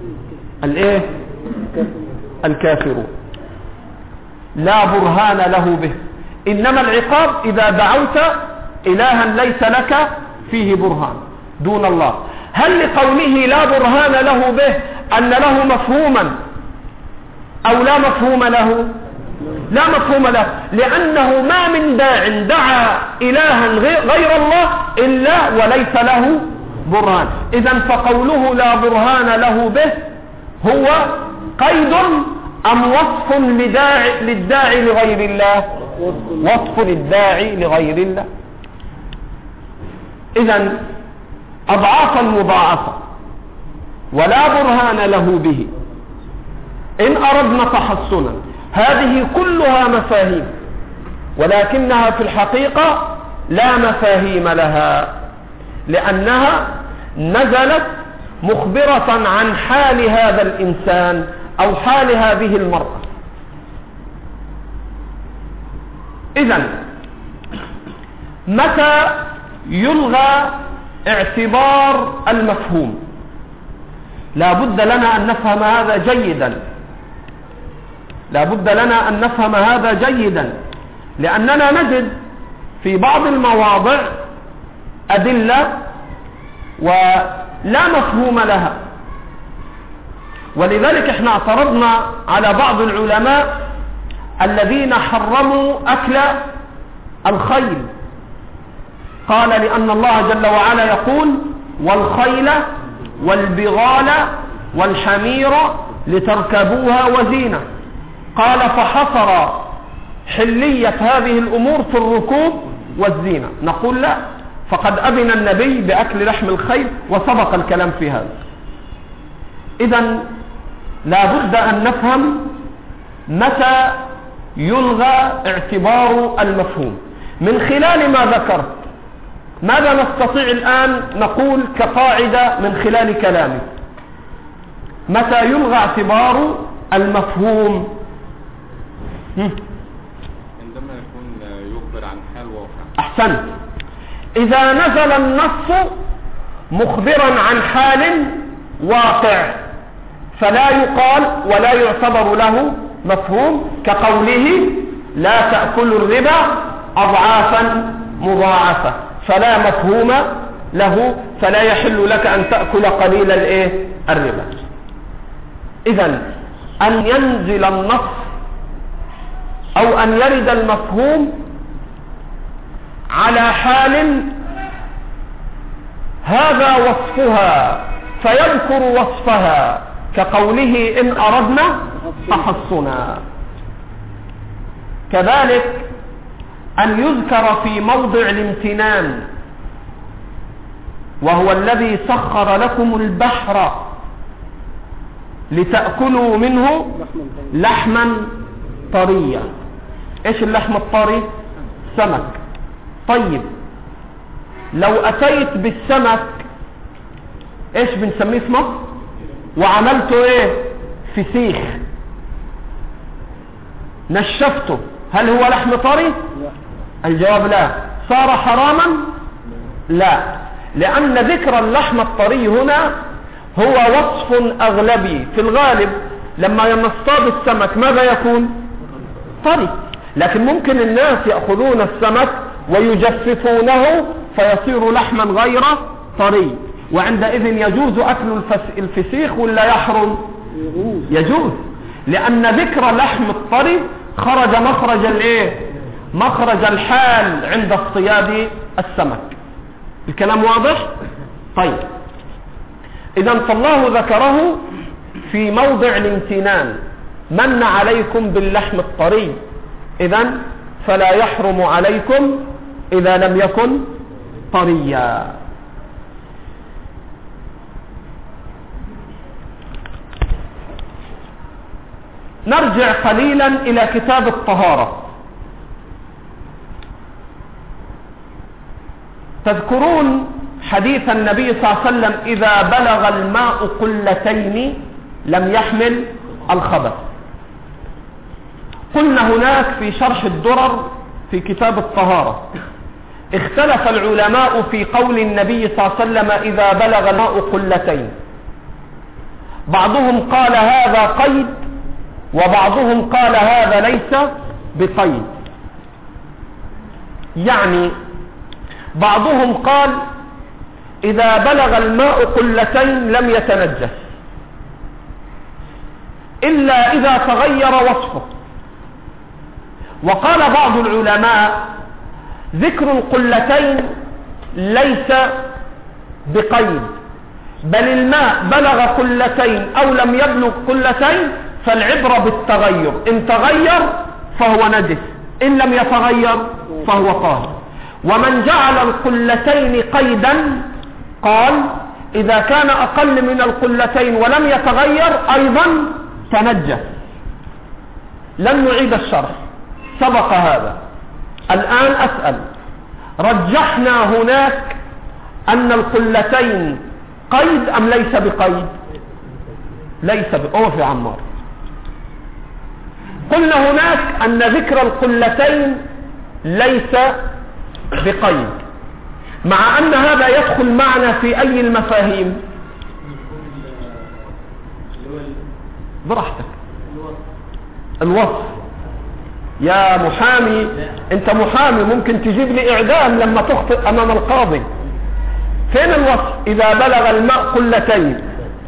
الكافرون. لا برهان له به، إنما العقاب إذا دعوت إلها ليس لك فيه برهان دون الله. هل لقوله لا برهان له به أن له مفهوما أو لا مفهوم له؟ لا مفهوم له، لأنه ما من داع دعا إلها غير الله إلا وليس له برهان. إذن فقوله لا برهان له به هو قيد أم وصف للداعي لغير الله؟ وصف للداعي لغير الله. إذن أضعافا مضاعفة ولا برهان له به إن أردنا تحصنا، هذه كلها مفاهيم، ولكنها في الحقيقة لا مفاهيم لها، لأنها نزلت مخبرة عن حال هذا الإنسان أو حال هذه المرأة. إذن متى يلغى اعتبار المفهوم؟ لا بد لنا أن نفهم هذا جيدا، لا بد لنا أن نفهم هذا جيدا، لأننا نجد في بعض المواضع أدلة ولا مفهوم لها. ولذلك احنا اعترضنا على بعض العلماء الذين حرموا أكل الخيل. قال لأن الله جل وعلا يقول والخيل والبغال والحمير لتركبوها وزينة. قال فحصر حلية هذه الأمور في الركوب والزينة. نقول لا، فقد أذن النبي بأكل لحم الخيل وسبق الكلام في هذا. إذن لا بد أن نفهم متى يلغى اعتبار المفهوم. من خلال ما ذكرت ماذا نستطيع الآن نقول كقاعدة من خلال كلامي؟ متى يلغى اعتبار المفهوم؟ عندما يكون يخبر عن حال واقع. أحسنت. إذا نزل النص مخبرا عن حال واقع فلا يقال ولا يعتبر له مفهوم، كقوله لا تأكلوا الربا أضعافا مضاعفة، فلا مفهوم له، فلا يحل لك أن تأكل قليل الربا. إذن أن ينزل النص أو أن يرد المفهوم على حال هذا وصفها فيذكر وصفها، كقوله إن أردنا تحصنا. كذلك أن يذكر في موضع الامتنان وهو الذي سخر لكم البحر لتأكلوا منه لحما طريا. ايش اللحم الطري؟ سمك. طيب لو أتيت بالسمك ايش بنسميه في مصر وعملته فسيخ نشفته، هل هو لحم طري؟ الجواب لا. صار حراما؟ لا، لأن ذكر اللحم الطري هنا هو وصف أغلبي. في الغالب لما نصطاد السمك ماذا يكون؟ طري، لكن ممكن الناس يأخذون السمك ويجففونه فيصير لحما غير طري، وعندئذ يجوز أكل الفسيخ ولا يحرم؟ يجوز، لأن ذكر لحم الطري خرج مخرج الحال عند اصطياد السمك. الكلام واضح؟ طيب إذن فالله ذكره في موضع الامتنان، من عليكم باللحم الطري، إذن فلا يحرم عليكم إذا لم يكن طريا. نرجع قليلا إلى كتاب الطهارة. تذكرون حديث النبي صلى الله عليه وسلم إذا بلغ الماء قلتين لم يحمل الخبث. قلنا هناك في شرح الدرر في كتاب الطهارة اختلف العلماء في قول النبي صلى الله عليه وسلم إذا بلغ الماء قلتين. بعضهم قال هذا قيد وبعضهم قال هذا ليس بقيد. يعني بعضهم قال إذا بلغ الماء قلتين لم يتنجس إلا إذا تغير وصفه. وقال بعض العلماء ذكر القلتين ليس بقيد، بل الماء بلغ قلتين أو لم يبلغ قلتين فالعبرة بالتغير، إن تغير فهو نجس، إن لم يتغير فهو طاهر. ومن جعل القلتين قيدا قال إذا كان أقل من القلتين ولم يتغير أيضا تنجس. لن نعيد الشرح، سبق هذا. الآن أسأل، رجحنا هناك أن القلتين قيد أم ليس بقيد؟ ليس بقيد. عمار قلنا هناك أن ذكر القلتين ليس بقيد، مع أن هذا يدخل معنا في أي المفاهيم؟ براحتك. الوصف يا محامي، انت محامي ممكن تجيب لي اعدام لما تخطئ امام القاضي. فين الوصف؟ اذا بلغ الماء قلتين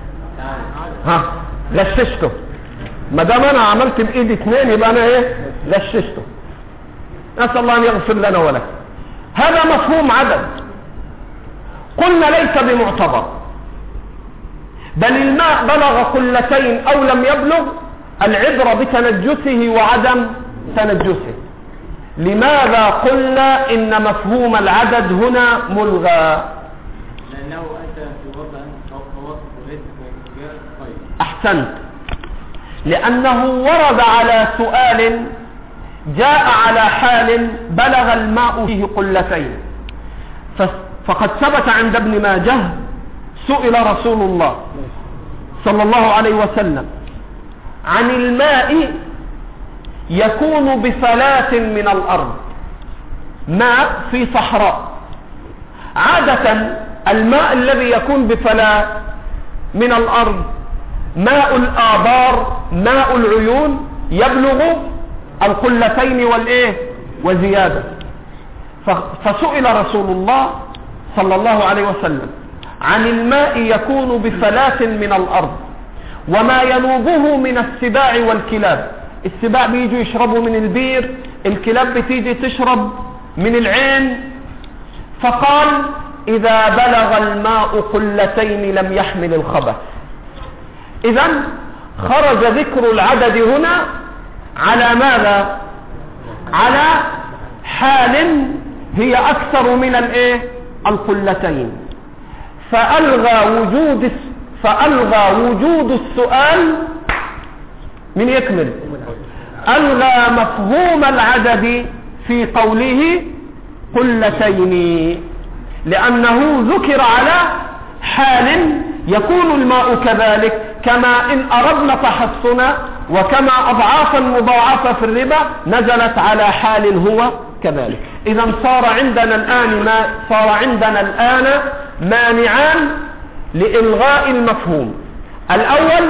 غششته. ما دام انا عملت بايدي 2 يبقى انا ايه؟ غششته. نسال الله ان يغفر لنا ولك. هذا مفهوم عدد، قلنا ليس بمعتبر، بل الماء بلغ قلتين او لم يبلغ، العبرة بتنجسه وعدم تنجسه. لماذا قلنا ان مفهوم العدد هنا ملغى؟ لانه اتى في وصف وليس في طيب. احسنت، لانه ورد على سؤال جاء على حال بلغ الماء فيه قلتين. فقد ثبت عند ابن ماجه سئل رسول الله صلى الله عليه وسلم عن الماء يكون بفلاة من الأرض، ماء في صحراء. عادة الماء الذي يكون بفلاة من الأرض ماء الآبار، ماء العيون، يبلغ القلتين والإيه وزيادة. فسئل رسول الله صلى الله عليه وسلم عن الماء يكون بفلاة من الأرض وما ينوبه من السباع والكلاب. السباع بيجوا يشربوا من البير، الكلاب بتيجي تشرب من العين. فقال إذا بلغ الماء قلتين لم يحمل الخبث. إذن خرج ذكر العدد هنا على ماذا؟ على حال هي أكثر من القلتين. فألغى وجود السؤال من يكمل، ألغى مفهوم العدد في قوله قلتين، لأنه ذكر على حال يكون الماء كذلك، كما إن أردنا تحصنا وكما أضعافا مضاعفة في الربا نزلت على حال هو كذلك. إذا صار عندنا الآن مانعان لإلغاء المفهوم. الأول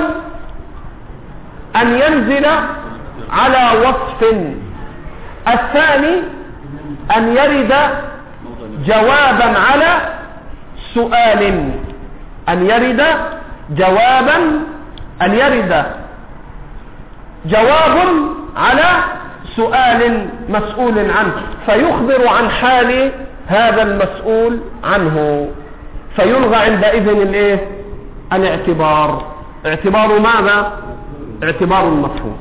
أن ينزل على وصف، الثاني أن يرد جوابا على سؤال، أن يرد جواب على سؤال مسؤول عنه، فيخبر عن حال هذا المسؤول عنه، فيلغى عندئذ الاعتبار. اعتبار ماذا؟ اعتبار المفهوم.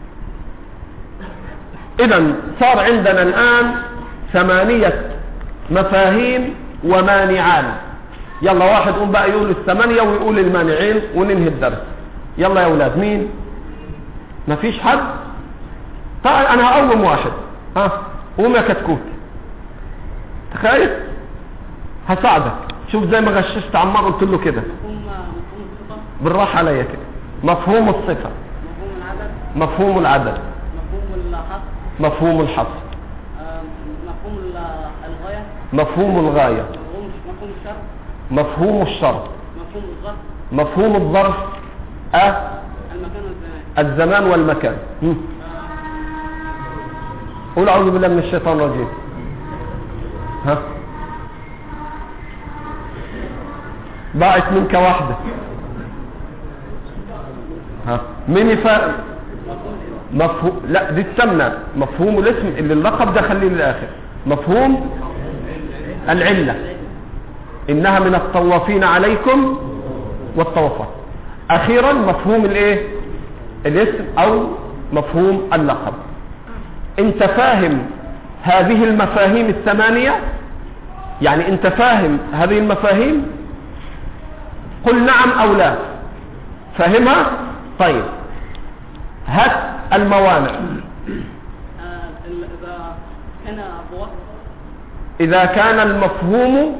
إذن صار عندنا الآن 8 مفاهيم ومانعان. يلا واحد قوم بقى يقول 8 ويقول المانعين وننهي الدرس. يلا يا أولاد، مين؟ مفيش حد؟ طيب أنا هقوم واحد. قوم يا كتكوت، تخيل هساعدك. شوف زي ما غششت عمار قلت له كده بالراحة عليا كده. مفهوم الصفة، مفهوم العدد، مفهوم الحصر، مفهوم الغاية، مفهوم الشرط، مفهوم الظرف، الزمان والمكان. قول أعوذ بالله من الشيطان الرجيم. ضاعت منك واحدة. مين يفهم؟ مفهوم، لا دي تسمى مفهوم الاسم اللي اللقب ده خليه للآخر. مفهوم العلة، إنها من الطوافين عليكم والطوافات. أخيرا مفهوم الاسم أو مفهوم اللقب. انت فاهم هذه المفاهيم 8؟ يعني انت فاهم هذه المفاهيم؟ قل نعم أو لا. فاهمها؟ طيب هات الموانع. إذا كان المفهوم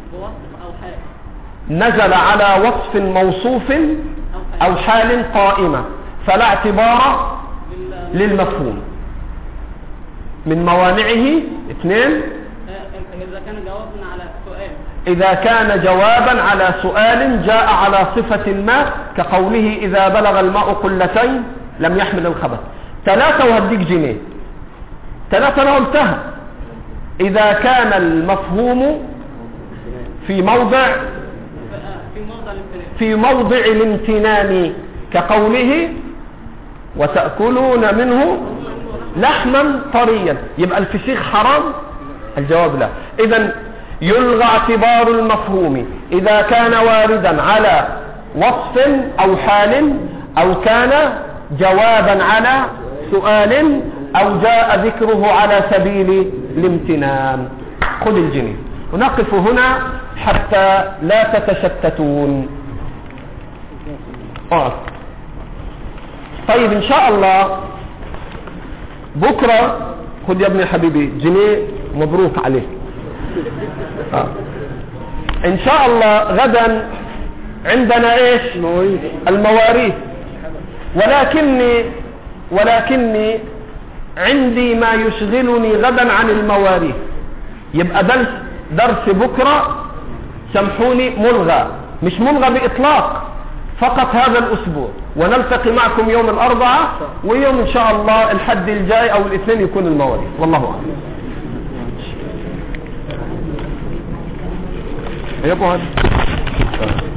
نزل على وصف موصوف أو حال قائمة فلا اعتبار للمفهوم. من موانعه 2 إذا كان جوابنا على سؤال. إذا كان جوابا على سؤال جاء على صفة ما، كقوله إذا بلغ الماء قلتين لم يحمل الخبث. 3 وهديك جنيه. 3 أنا قلتها. إذا كان المفهوم في موضع الامتنان، كقوله وتأكلون منه لحما طريا، يبقى الفسيخ حرام؟ الجواب لا. إذن يلغى اعتبار المفهوم إذا كان واردا على وصف أو حال، أو كان جوابا على سؤال، أو جاء ذكره على سبيل الامتنان. خذ الجنيه. ونقف هنا حتى لا تتشتتون. طيب إن شاء الله بكرة خذ يا ابني حبيبي جنيه، مبروك عليك. إن شاء الله غدا عندنا إيش؟ المواريث. ولكني عندي ما يشغلني غدا عن المواريث، يبقى درس بكرة سامحوني ملغى، مش ملغى بإطلاق، فقط هذا الأسبوع، ونلتقي معكم يوم الأربعاء، ويوم إن شاء الله الحد الجاي أو الاثنين يكون المواريث. والله أعلم.